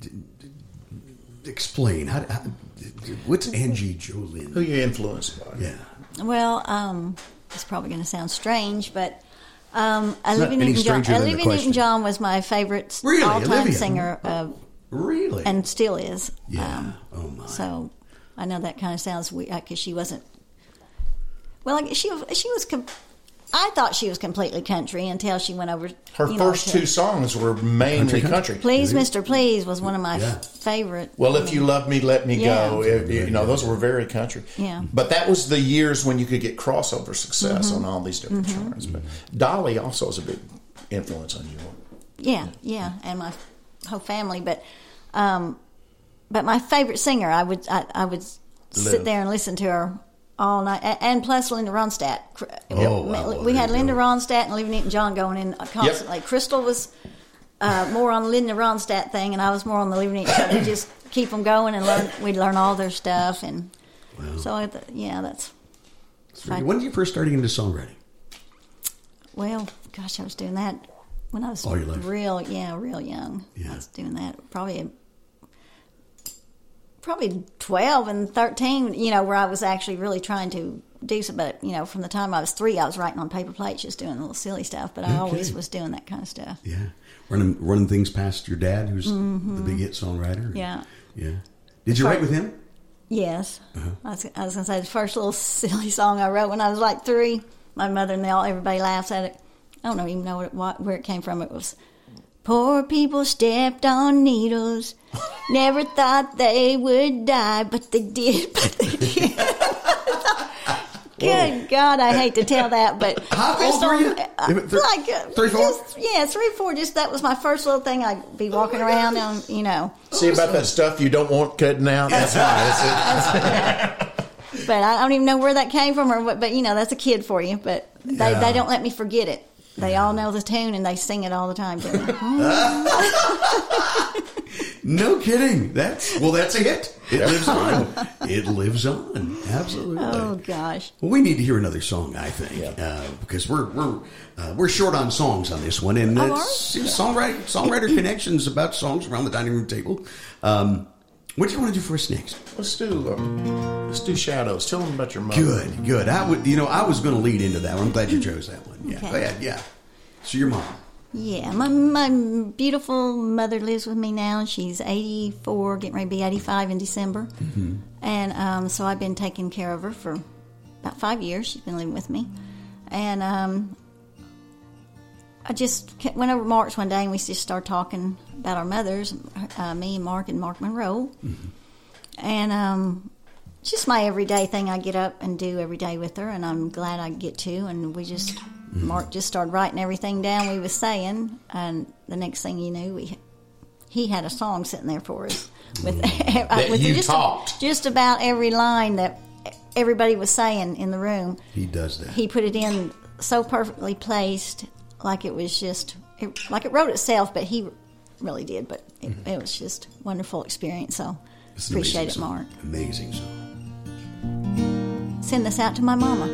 Explain. How, how, what's Angie Jolin? Who you influenced by? Yeah. Well, um, it's probably going to sound strange, but um, Olivia Newton-John Olivia Newton-John was my favorite really? all-time Olivia? singer. Uh, really? And still is. Yeah. Um, oh, my. So I know that kind of sounds weird because she wasn't Well, like, she she was. Com- I thought she was completely country until she went over. Her you first know, to, two songs were mainly country. country. Please, Mister Please was one of my yeah. favorite. Well, I if mean, you love me, let me yeah. go. If, you know, those were very country. Yeah. But that was the years when you could get crossover success mm-hmm. on all these different mm-hmm. genres. But Dolly also is a big influence on you. Yeah, yeah, and my whole family. But, um, but my favorite singer, I would I, I would Live. sit there and listen to her all night, and plus Linda Ronstadt. Oh, wow. We had There you Linda go. Ronstadt and Olivia Newton-John going in constantly. Yep. Crystal was uh, more on the Linda Ronstadt thing, and I was more on the Olivia Newton. So they just keep them going and learn. We'd learn all their stuff, and wow. so I, yeah, that's. When did you first start into songwriting? Well, gosh, I was doing that when I was all your life. real, yeah, real young. Yeah. I was doing that probably. Probably twelve and thirteen, you know, where I was actually really trying to do some, but, you know, from the time I was three, I was writing on paper plates, just doing little silly stuff, but I okay. always was doing that kind of stuff. Yeah. Running running things past your dad, who's mm-hmm. the big hit songwriter. Yeah. Yeah. Did you For, write with him? Yes. Uh-huh. I was, I was going to say the first little silly song I wrote when I was like three, my mother and they all, everybody laughs at it. I don't even know what it, what, where it came from. It was, poor people stepped on needles, never thought they would die, but they did, but they did. Good God, I hate to tell that, but how old were you? Uh, Th- like uh, three, four? Just, yeah, three, four. Just that was my first little thing. I'd be walking oh around and you know. See about that stuff you don't want cutting out. That's why. That's it. But I don't even know where that came from, or what. But you know, that's a kid for you. But they yeah. they don't let me forget it. They yeah. all know the tune and they sing it all the time. No kidding. That's well. That's a hit. It lives on. It lives on. Absolutely. Oh gosh. Well, we need to hear another song, I think, yeah. uh, because we're we're uh, we're short on songs on this one, and oh, it's, it's songwriter songwriter connections about songs around the dining room table. Um, what do you want to do for us next? Let's do uh, let's do Shadows. Tell them about your mother. Good, good. I would, you know, I was going to lead into that one. I'm glad you chose that one. Yeah, okay. Go ahead. Yeah. So your mom. Yeah, my my beautiful mother lives with me now, and she's eighty-four, getting ready to be eighty-five in December. Mm-hmm. And um, so I've been taking care of her for about five years. She's been living with me. And um, I just went over to Mark's one day, and we just started talking about our mothers, uh, me and Mark and Mark Monroe. Mm-hmm. And um, it's just my everyday thing I get up and do every day with her, and I'm glad I get to. And we just... Mark just started writing everything down we was saying, and the next thing you knew, we he had a song sitting there for us with, that with you just, talked. just about every line that everybody was saying in the room. He does that. He put it in so perfectly placed, like it was just it, like it wrote itself, but he really did. But it, mm-hmm. it was just a wonderful experience. So it's appreciate it, song. Mark. Amazing song. Send this out to my mama.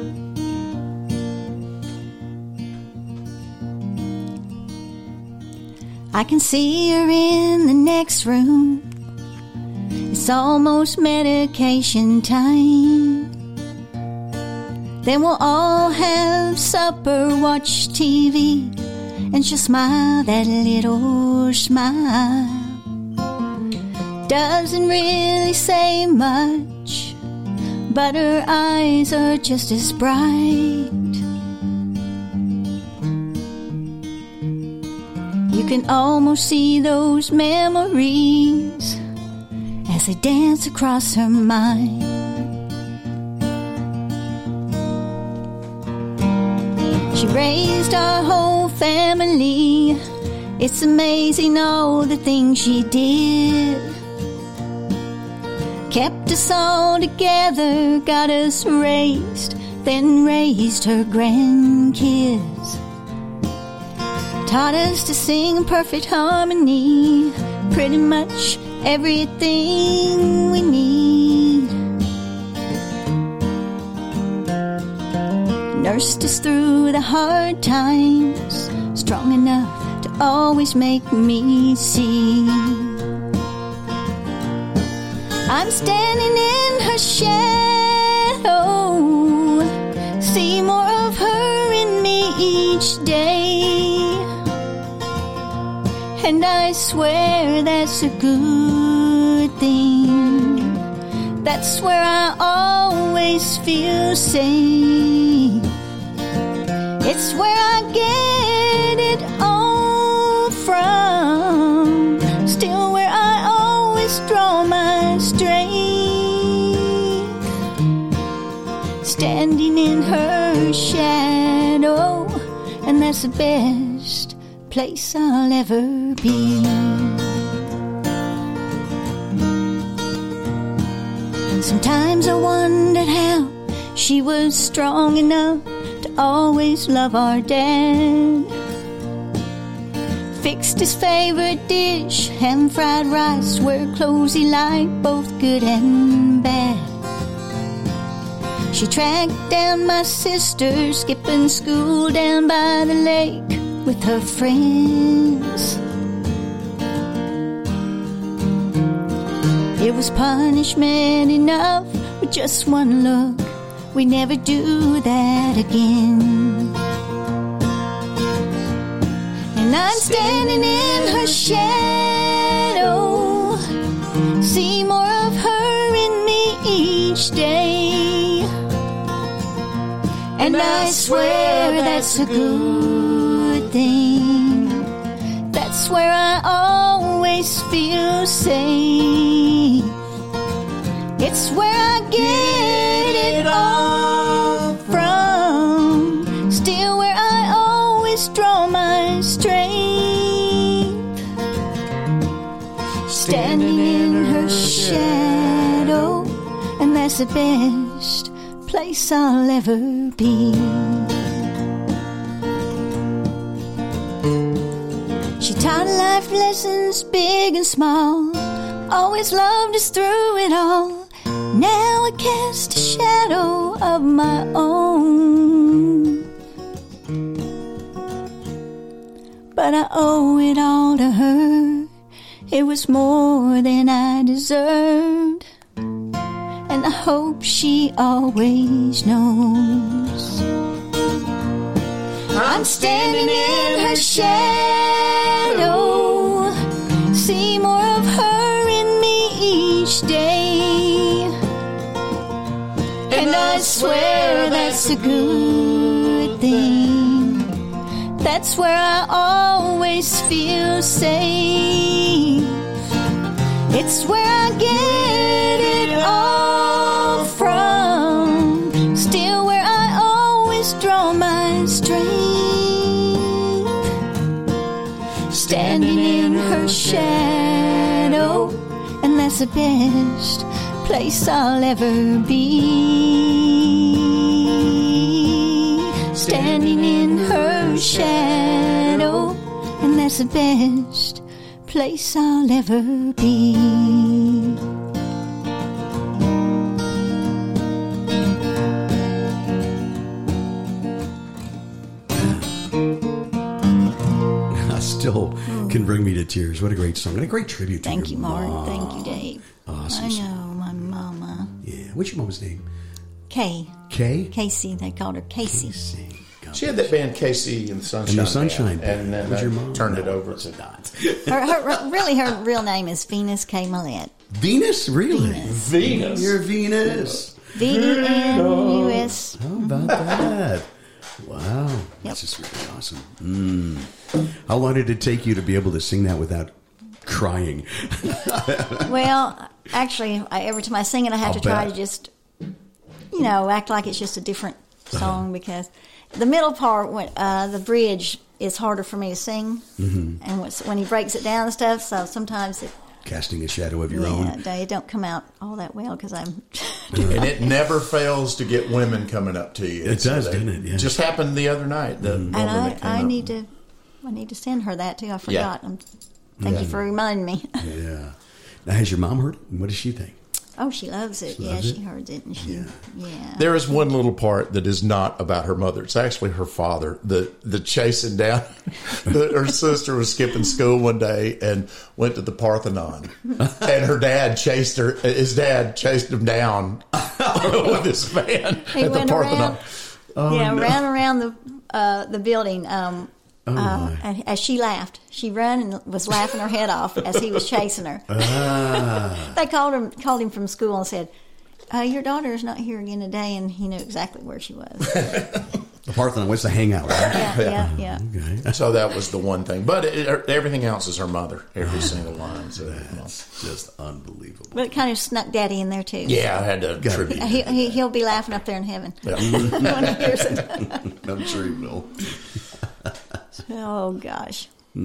I can see her in the next room. It's almost medication time. Then we'll all have supper, watch T V, and she'll smile that little smile. Doesn't really say much, but her eyes are just as bright. You can almost see those memories as they dance across her mind. She raised our whole family. It's amazing all the things she did. Kept us all together, got us raised, then raised her grandkids. Taught us to sing in perfect harmony, pretty much everything we need. Nursed us through the hard times, strong enough to always make me see. I'm standing in her shadow, see more of her in me each day. And I swear that's a good thing. That's where I always feel safe. It's where I get it all from. Still where I always draw my strength. Standing in her shadow, and that's the best place I'll ever be. Sometimes I wondered how she was strong enough to always love our dad. Fixed his favorite dish, ham fried rice, wear clothes he liked, both good and bad. She tracked down my sister, skipping school down by the lake with her friends. It was punishment enough with just one look. We never do that again. And I'm standing in her shadow, see more of her in me each day. And I swear that's a good thing. That's where I always feel safe. It's where I get it all from. Still where I always draw my strength. Standing in her shadow, and that's the best place I'll ever be. She taught life lessons big and small, always loved us through it all. Now I cast a shadow of my own, but I owe it all to her. It was more than I deserved, and I hope she always knows. I'm standing in her shadow, see more of her in me each day. And I swear that's a good thing. That's where I always feel safe. It's where I get it all from. Still where I always draw my strength. Standing in her shadow, and that's the best place I'll ever be. Standing in her shadow, and that's the best place I'll ever be. Still can bring me to tears. What a great song and a great tribute to Thank your you, Mark. mom. Thank you, Dave. Awesome. I know, my mama. Yeah. What's your mama's name? Kay. Kay? Casey. They called her Casey. Casey. She had that band Casey and the Sunshine. And the Sunshine Band, and then was they your mom? turned it No, over was to it not. Her, her, really, her real name is Venus K. Millette. Venus? Really? Venus. Venus. You're Venus. V E N U S. How about that? Wow. Yep. That's just really awesome. Mm. How long did it take you to be able to sing that without crying? Well, actually, I, every time I sing it, I have I'll to try bet. to just, you know, act like it's just a different song because the middle part, when, uh, the bridge, is harder for me to sing. Mm-hmm. And when, when he breaks it down and stuff, so sometimes it... Casting a shadow of your yeah, own. it don't come out all that well because I'm... And it never fails to get women coming up to you. It does, doesn't it? Yeah. Just happened the other night. The And woman I, that came I up. need to, I need to send her that too. I forgot. Yeah. I'm, thank Yeah. you for reminding me. Yeah. Now, has your mom heard it? What does she think? Oh, she loves it. She yeah, loves she it? heard it, and she, Yeah. yeah. There is one little part that is not about her mother. It's actually her father. The the chasing down. the, her sister was skipping school one day and went to the Parthenon, and her dad chased her. His dad chased him down with his van He at the went Parthenon. around, yeah, ran around the uh, the building. Um, Oh, uh, my. and as she laughed, she ran and was laughing her head off as he was chasing her. Ah. They called him called him from school and said, uh, your daughter is not here again today, and he knew exactly where she was. The Parthenon, what's the hangout, right? Yeah, yeah, yeah. Okay. So that was the one thing. But it, it, everything else is her mother, every single line. So, That's just unbelievable. But it kind of snuck Daddy in there, too. yeah, I had to attribute. He, he, he'll be laughing up there in heaven Yeah. when he hears it. I'm sure he will. Oh, gosh.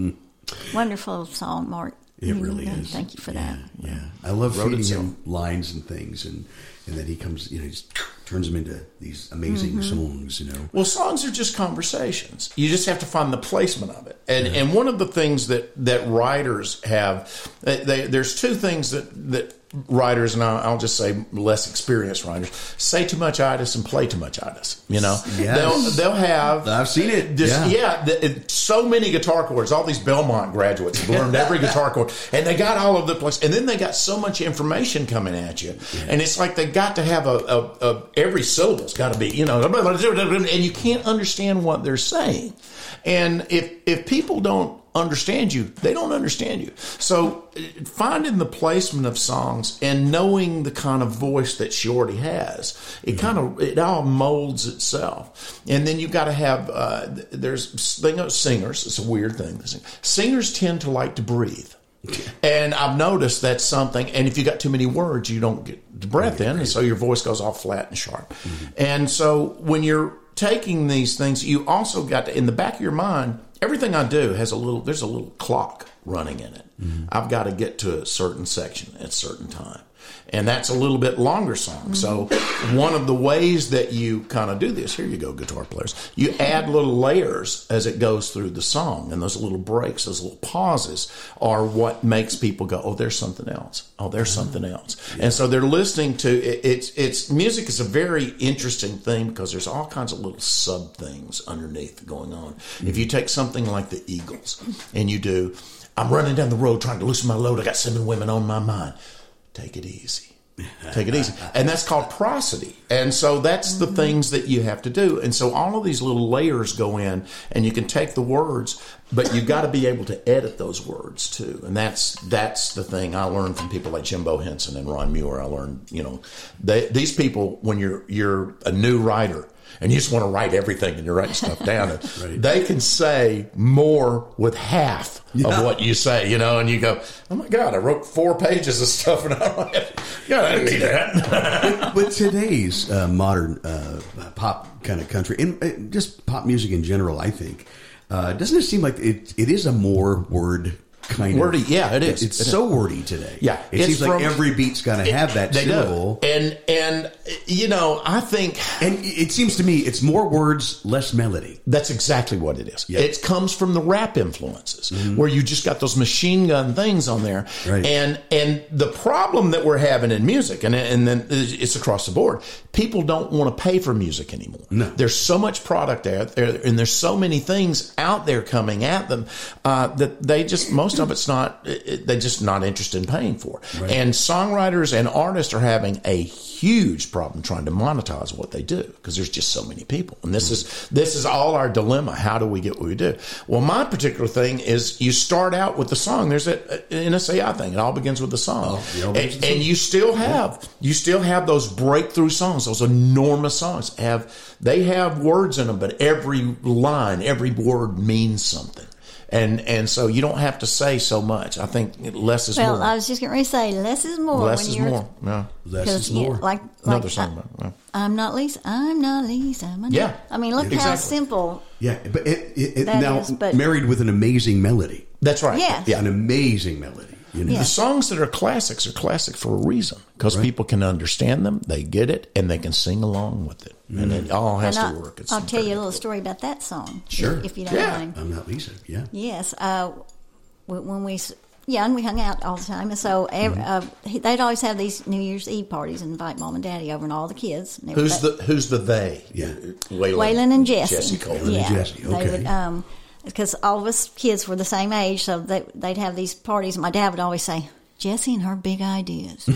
Wonderful song, Mark. It really is. Thank you for yeah, that. Yeah, I love Wrote feeding itself. him lines and things, and and then he comes, you know, he just turns them into these amazing Mm-hmm. songs. You know, Well, songs are just conversations. You just have to find the placement of it. And and one of the things that, that writers have, they, they, there's two things that, that writers, and I'll, I'll just say less experienced writers, say too much itis and play too much itis. You know, Yes. they'll they'll have. I've seen it. This, Yeah. yeah, the, it, so many guitar chords. All these Belmont graduates have learned every guitar chord, and they got all over the place. And then they got so much information coming at you, and it's like they got to have a, a, a every syllable's got to be, you know, and you can't understand what they're saying. And if if people don't understand you, they don't understand you. So finding the placement of songs and knowing the kind of voice that she already has, it kind of, it all molds itself. And then you've got to have, uh, there's, they know singers, it's a weird thing. Singers tend to like to breathe. And I've noticed that's something, and if you got too many words, you don't get the breath in, and so your voice goes all flat and sharp. Mm-hmm. And so when you're taking these things, you also got to, in the back of your mind, everything I do has a little, there's a little clock running in it. Mm-hmm. I've got to get to a certain section at a certain time. And that's a little bit longer song. So one of the ways that you kind of do this, here you go, guitar players, you add little layers as it goes through the song. And those little breaks, those little pauses are what makes people go, oh, there's something else. Oh, there's something else. Yeah. And so they're listening to, it, it's, it's, music is a very interesting thing because there's all kinds of little sub things underneath going on. Mm-hmm. If you take something like the Eagles and you do, I'm running down the road trying to loosen my load, I got seven women on my mind. Take it easy. Take it easy. And that's called prosody. And so that's the things that you have to do. And so all of these little layers go in, and you can take the words, but you've got to be able to edit those words too. And that's that's the thing I learned from people like Jimbo Henson and Ron Muir. I learned, you know, they, these people, when you're you're a new writer, and you just want to write everything and you're writing stuff down, right. They can say more with half yeah. of what you say, you know, and you go, oh my God, I wrote four pages of stuff and I'm like, God, I didn't need that. But today's uh, modern uh, pop kind of country, and uh, just pop music in general, I think, uh, doesn't it seem like it, it is a more word kind wordy, of, yeah, it is. It's it so is. wordy today. Yeah, it seems like every beat's got to have that they syllable. Do. And and you know, I think, and it seems to me it's more words, less melody. That's exactly what it is. Yep. It comes from the rap influences, mm-hmm. where you just got those machine gun things on there. Right. And and the problem that we're having in music, and and then it's across the board, people don't want to pay for music anymore. No. There's so much product out there, and there's so many things out there coming at them uh, that they just, most of it's not, it, they're just not interested in paying for. Right. And songwriters and artists are having a huge problem trying to monetize what they do because there's just so many people. And this is this is all our dilemma. How do we get what we do? Well, my particular thing is you start out with the song. There's a, an N S A I thing. It all begins with the song. Oh, and, and you still have you still have those breakthrough songs, those enormous songs. Have they have words in them, but every line, every word means something. And and so you don't have to say so much. I think less is well, more. Well, I was just going to say less is more. Less when is you're, more. Yeah. Less is more. Yeah, like, Another like song. I, yeah. I'm not Lisa. I'm not Lisa. I'm not, yeah. I mean, look exactly. how simple. Yeah, but it, it, it that now is, but, married with an amazing melody. That's right. Yeah. Yeah. An amazing melody. You know? Yeah. The songs that are classics are classic for a reason because right. people can understand them, they get it, and they can sing along with it. Mm. And it all has and to I'll, work. It's I'll tell you a little cool. story about that song. Sure. If, if you don't yeah. mind. I'm not Lisa. Yeah. Yes. Uh, when we, yeah, and we hung out all the time. And so every, mm-hmm. uh, they'd always have these New Year's Eve parties and invite Mom and Daddy over and all the kids. Who's the Who's the they? Yeah. Waylon, Waylon and Jesse. Jesse Coleman. Yeah. And Jesse. Okay. They would, um, because all of us kids were the same age, so they, they'd have these parties. And my dad would always say, Jessie and her big ideas.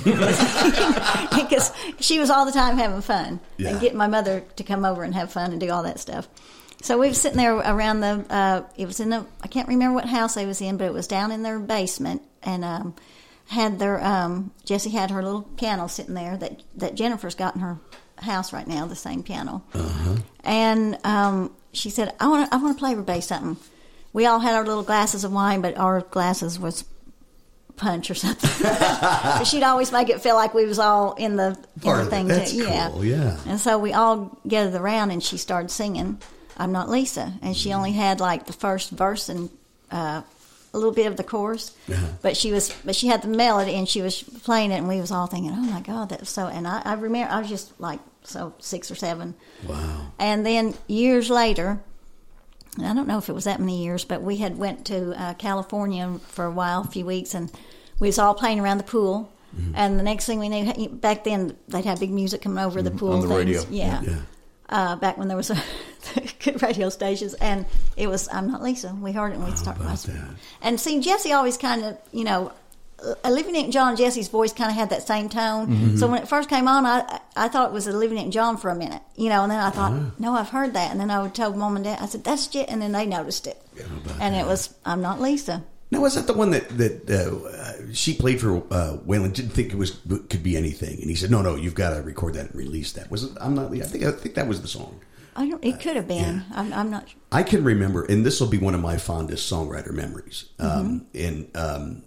Because she was all the time having fun yeah. and getting my mother to come over and have fun and do all that stuff. So we were sitting there around the, uh, it was in the, I can't remember what house I was in, but it was down in their basement. And um, had their um, Jessie had her little piano sitting there that that Jennifer's got in her house right now, the same piano. Uh-huh. And um, she said, "I want to I want to play everybody something." We all had our little glasses of wine, but our glasses was punch or something. But she'd always make it feel like we was all in the, in the thing. That's too. Yeah. cool, yeah. And so we all gathered around, and she started singing "I'm Not Lisa," and she only had like the first verse and uh, a little bit of the chorus, uh-huh. but she was but she had the melody, and she was playing it, and we was all thinking, "Oh my God, that was so." And I, I remember I was just like so six or seven. Wow. And then years later. I don't know if it was that many years, but we had went to uh, California for a while, a few weeks, and we was all playing around the pool. Mm-hmm. And the next thing we knew, back then they'd have big music coming over the pool. On the things. radio. Yeah. yeah. Uh, back when there was a good radio stations, and it was "I'm Not Lisa." We heard it and we started listening. And see, Jessie always kind of, you know, Olivia Newton-John and Jessie's voice kind of had that same tone. Mm-hmm. So when it first came on, I I thought it was Olivia Newton-John for a minute, you know, and then I thought, uh-huh. no, I've heard that. And then I would tell Mom and Dad, I said, that's Jet, and then they noticed it. And that? It was "I'm Not Lisa." Now, was that the one that, that uh, she played for uh, Waylon, didn't think it was could be anything, and he said, no, no, you've got to record that and release that. Was it, I'm not, I think I think that was the song. I don't, it could have been. Uh, yeah. I'm, I'm not sure. I can remember, and this will be one of my fondest songwriter memories, um, Mm-hmm. and um,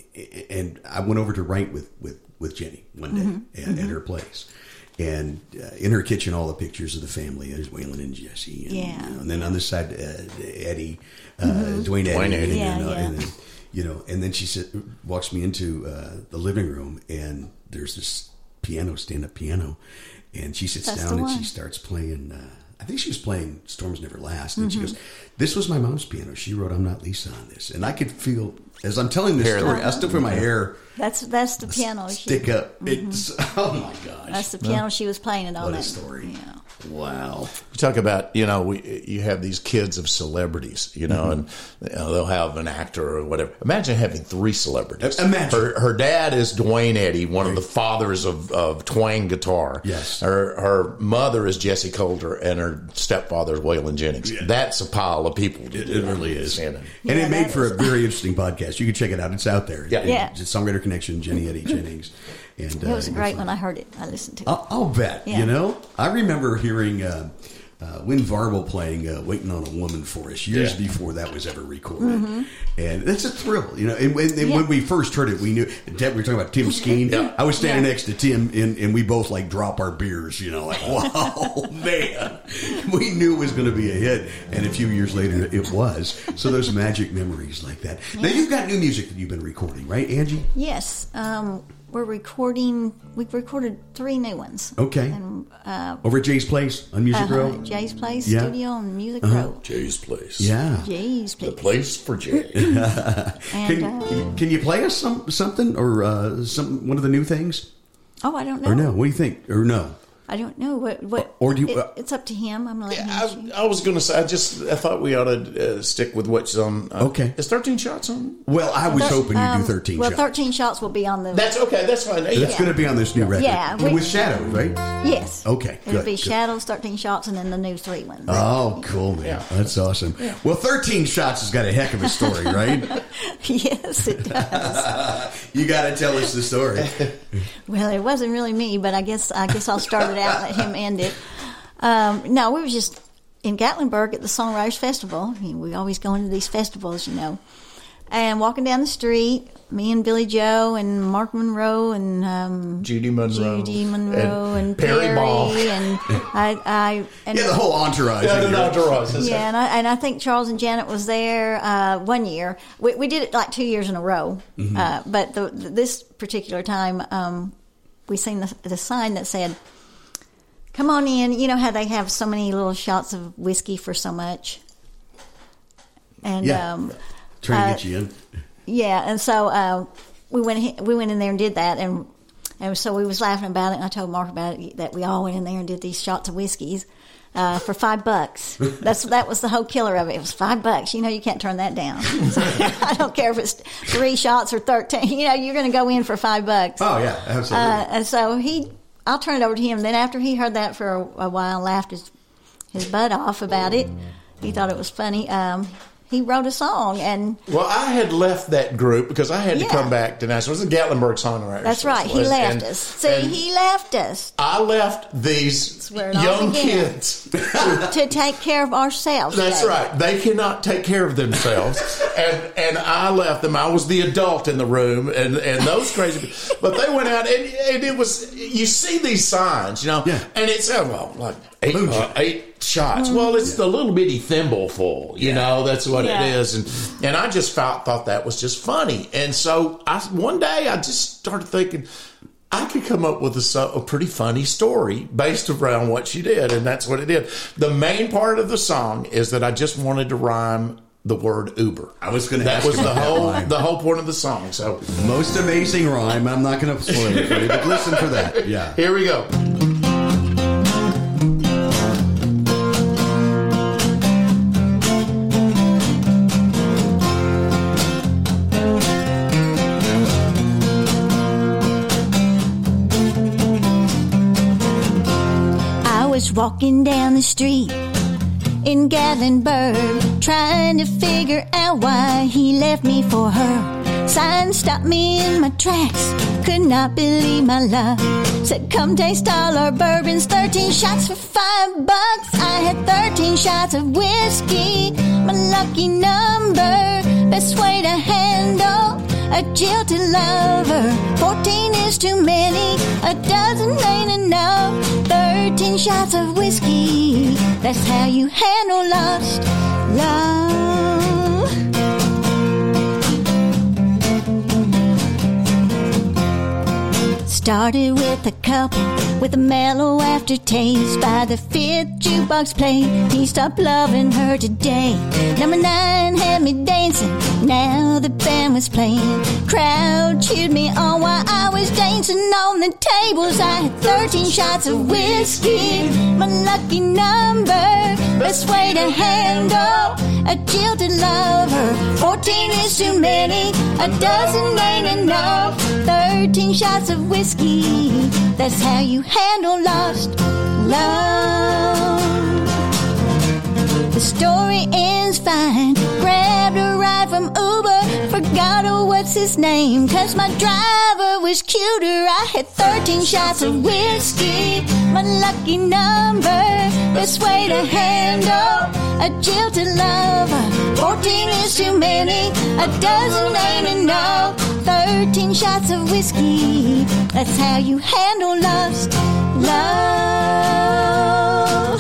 and I went over to write with, with, with Jenny one day Mm-hmm. at, Mm-hmm. at her place. And uh, in her kitchen, all the pictures of the family. There's Waylon and Jessie. And, Yeah. you know, and then on this side, uh, Eddie, uh, Mm-hmm. Dwayne Eddie. Dwayne Eddie. Yeah, you know, yeah. And then, you know, and then she said, walks me into uh, the living room, and there's this piano, stand-up piano. And she sits That's down the and one. she starts playing... Uh, I think she was playing Storms Never Last. And Mm-hmm. she goes, this was my mom's piano. She wrote I'm Not Lisa on this. And I could feel, as I'm telling this Hair story, line. I still feel my hair That's that's the piano. stick she, up. It's, oh my gosh. That's the piano she was playing it on. What a that- story. Yeah. Wow. You talk about, you know, we, you have these kids of celebrities, you know, and you know, they'll have an actor or whatever. Imagine having three celebrities. Imagine. Her, her dad is Dwayne Eddy, one of the fathers of, of twang guitar. Yes. Her her mother is Jessie Coulter, and her stepfather is Waylon Jennings. Yeah. That's a pile of people. To It, do. it really is. You know. And Yeah, it made that for is- a very interesting podcast. You can check it out. It's out there. Yeah. It- Yeah. It's Songwriter Connection, Jenny Eddie Jennings. And, It was uh, great when I heard it. I listened to it. I'll, I'll bet. Yeah. You know, I remember hearing uh, uh, Win Varble playing uh, "Waiting on a Woman" for us years Yeah. before that was ever recorded, and that's a thrill. You know, and, when, and Yeah. when we first heard it, we knew. Deb, we were talking about Tim Skeen. Yeah. I was standing Yeah. next to Tim, and, and we both like drop our beers. You know, like wow, man, we knew it was going to be a hit, and a few years later, it was. So those magic memories like that. Now you've got new music that you've been recording, right, Angie? Yes. Um, we're recording, we've recorded three new ones. Okay. And, uh, Over at Jay's Place on Music uh, Row. Jay's Place Yeah. Studio on Music Row. Jay's place. Yeah. Jay's Place. The place for Jay. And, Can, uh, can you play us some something or uh, some one of the new things oh, I don't know. or no? What do you think? Or no? I don't know. What, what, Or do you- it, it's up to him. I'm going to let Yeah, him choose. I, I was going to say, I just I thought we ought to uh, stick with what's on. Uh, Okay. Is thirteen shots on? Well, I was Thir- hoping you'd um, do thirteen Well, shots. thirteen shots will be on the. That's okay. That's fine. That's Yeah. going to be on this new record. Yeah, And we- with Shadow, right? Yes. Okay, It'll good, be good. Shadows, thirteen shots, and then the new three ones. Oh, cool, man. Yeah. That's awesome. Well, thirteen shots has got a heck of a story, right? Yes, it does. You got to tell us the story. Well, it wasn't really me, but I guess I guess I'll start it out and let him end it. Um, no, we were just in Gatlinburg at the Songwriters Festival. I mean, we always go into these festivals, you know. And walking down the street, me and Billy Joe and Mark Monroe and um, Judy Monroe. Judy Monroe and, and Perry, Perry Ball. and I, I and Yeah, the whole entourage. Yeah, in the here. entourage. That's yeah, and I, and I think Charles and Janet was there uh, one year. We, we did it like two years in a row. Mm-hmm. Uh, but the, the, this particular time, um, we seen the, the sign that said, "Come on in." You know how they have so many little shots of whiskey for so much. And Yeah. um, Trying to uh, get you in. yeah, and so uh, we went we went in there and did that, and and so we was laughing about it, and I told Mark about it, that we all went in there and did these shots of whiskeys uh, for five bucks. That's that was the whole killer of it. It was five bucks. You know, you can't turn that down. So, I don't care if it's three shots or thirteen. You know, you're going to go in for five bucks. Oh, yeah, absolutely. Uh, and so he, I'll turn it over to him. Then after he heard that for a, a while, laughed his his butt off about it. He thought it was funny. Um, he wrote a song, and well, I had left that group because I had Yeah. to come back to Nashville. It was the Gatlinburg Songwriters. that's right. He And- left and- us. See, and he left us I left these where it all young began. kids. to take care of ourselves. That's Dave. right. They cannot take care of themselves, and and I left them. I was the adult in the room, and, and those crazy. people. But they went out, and, and it was. You see these signs, you know, Yeah. and it's uh, well like eight, uh, eight shots. Well, it's the little bitty thimbleful, you know. That's what Yeah. it is, and and I just felt thought that was just funny, and so I one day I just started thinking. I could come up with a, so- a pretty funny story based around what she did, and that's what it did. The main part of the song is that I just wanted to rhyme the word Uber. I was going to That ask was the about that whole line. the whole point of the song. So Most amazing rhyme. I'm not going to spoil it for you, but listen for that. Yeah. here we go. I was walking down the street in Gatlinburg, trying to figure out why he left me for her. Sign stopped me in my tracks, could not believe my luck. Said, come taste all our bourbons, thirteen shots for five bucks. I had thirteen shots of whiskey, my lucky number. Best way to handle a jilted lover. Fourteen is too many, a dozen ain't enough. Thirteen shots of whiskey, that's how you handle lost love. Started with a couple with a mellow aftertaste. By the fifth jukebox played, he stopped loving her today. Number nine had me dancing, now the band was playing. Crowd cheered me on while I was dancing on the tables. I had thirteen shots of whiskey, my lucky number. Best way to handle a jilted lover. Fourteen is too many, a dozen ain't enough. Thirteen shots of whiskey, that's how you handle lost love. The story ends fine. Grabbed a ride from Uber, forgot oh, what's his name, cause my driver was cuter. I had thirteen shots of whiskey, my lucky number. Best way to handle a jilted lover. Fourteen is too many, a dozen ain't enough. Thirteen shots of whiskey, that's how you handle lost love.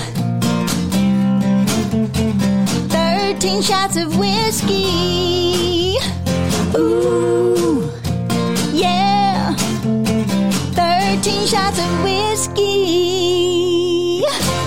Thirteen shots of whiskey, ooh, yeah. Thirteen shots of whiskey.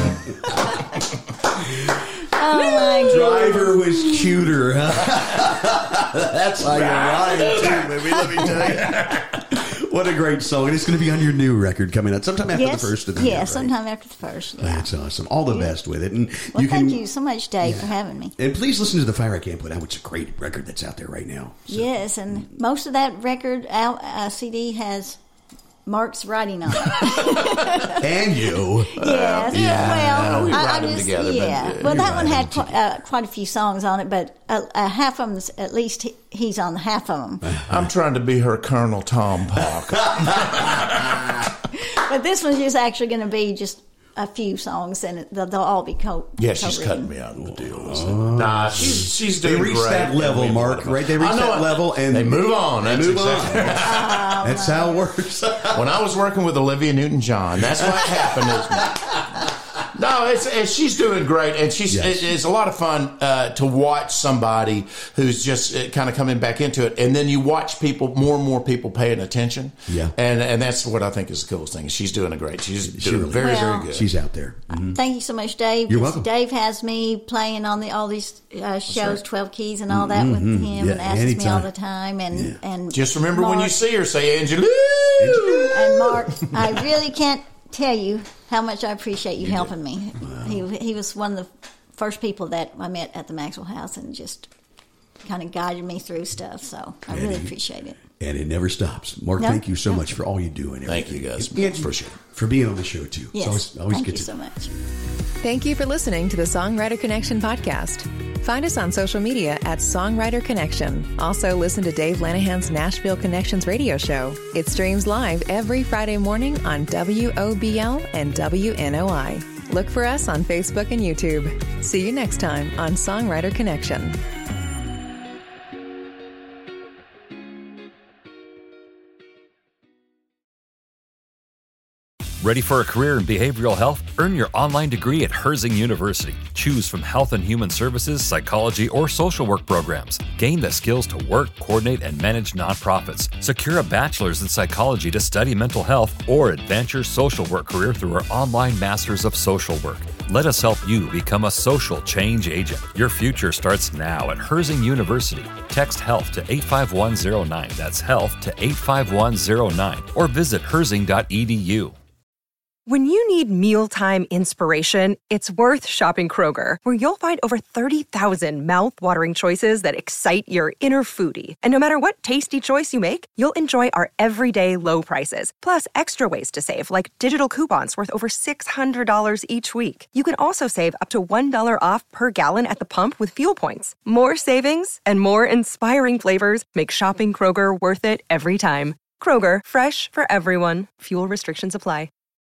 Oh my God. Driver was cuter. That's how you rhyme too, baby. Let me tell you. What a great song. And it's going to be on your new record coming out sometime after Yes, the first of the yeah, year. Right? sometime after the first. Yeah. That's awesome. All the best with it. And Well, you thank can, you so much, Dave, for having me. And please listen to The Fire I Can't Put Out, which is a great record that's out there right now. So. Yes, and most of that record out, uh, C D has Mark's writing on it. And you. Yes. yeah, Well, we I, write I them just, together, but, yeah. uh, well, you that one write had them qu- uh, quite a few songs on it, but uh, uh, half of them, at least, he, he's on half of them. I'm trying to be her Colonel Tom Parker. But this one's just actually going to be just a few songs, and it, they'll, they'll all be co. Yeah, she's co-written. cutting me out of the deal. So. Nah, she's she's They doing reached great. that level, And we- Mark, right? They reached I know that it. level, and they move on. They That's move exactly. on. That's how it works. When I was working with Olivia Newton-John, that's what happened. Isn't it? No, it's, it's she's doing great, and she's Yes. it, it's a lot of fun uh, to watch somebody who's just uh, kind of coming back into it, and then you watch people, more and more people paying attention. Yeah. and and that's what I think is the coolest thing. She's doing a great. She's She doing really very is. very Well, good. She's out there. Mhm. Thank you so much, Dave. You're 'cause welcome. Dave has me playing on the all these uh, shows, right. twelve Keys and all that with him, Yeah, and asks me all anytime. the time. And and Just remember when you Mark- see her, say Angelou. And Mark, I really can't tell you how much I appreciate you, helping me. He he was one of the first people that I met at the Maxwell House, and just kind of guided me through stuff. So I really he- appreciate it. And it never stops. Mark, No, thank you so no. much for all you do. And Thank everything. you, guys. And Appreciate it. For being on the show, too. Yes, It's always, always thank good you to so much. Thank you for listening to the Songwriter Connection podcast. Find us on social media at Songwriter Connection. Also, listen to Dave Lanahan's Nashville Connections radio show. It streams live every Friday morning on W O B L and W N O I. Look for us on Facebook and YouTube. See you next time on Songwriter Connection. Ready for a career in behavioral health? Earn your online degree at Herzing University. Choose from health and human services, psychology, or social work programs. Gain the skills to work, coordinate, and manage nonprofits. Secure a bachelor's in psychology to study mental health, or advance your social work career through our online Masters of Social Work. Let us help you become a social change agent. Your future starts now at Herzing University. Text HEALTH to eight five one zero nine. That's HEALTH to eight five one zero nine. Or visit herzing dot e d u. When you need mealtime inspiration, it's worth shopping Kroger, where you'll find over thirty thousand mouth-watering choices that excite your inner foodie. And no matter what tasty choice you make, you'll enjoy our everyday low prices, plus extra ways to save, like digital coupons worth over six hundred dollars each week. You can also save up to one dollar off per gallon at the pump with fuel points. More savings and more inspiring flavors make shopping Kroger worth it every time. Kroger, fresh for everyone. Fuel restrictions apply.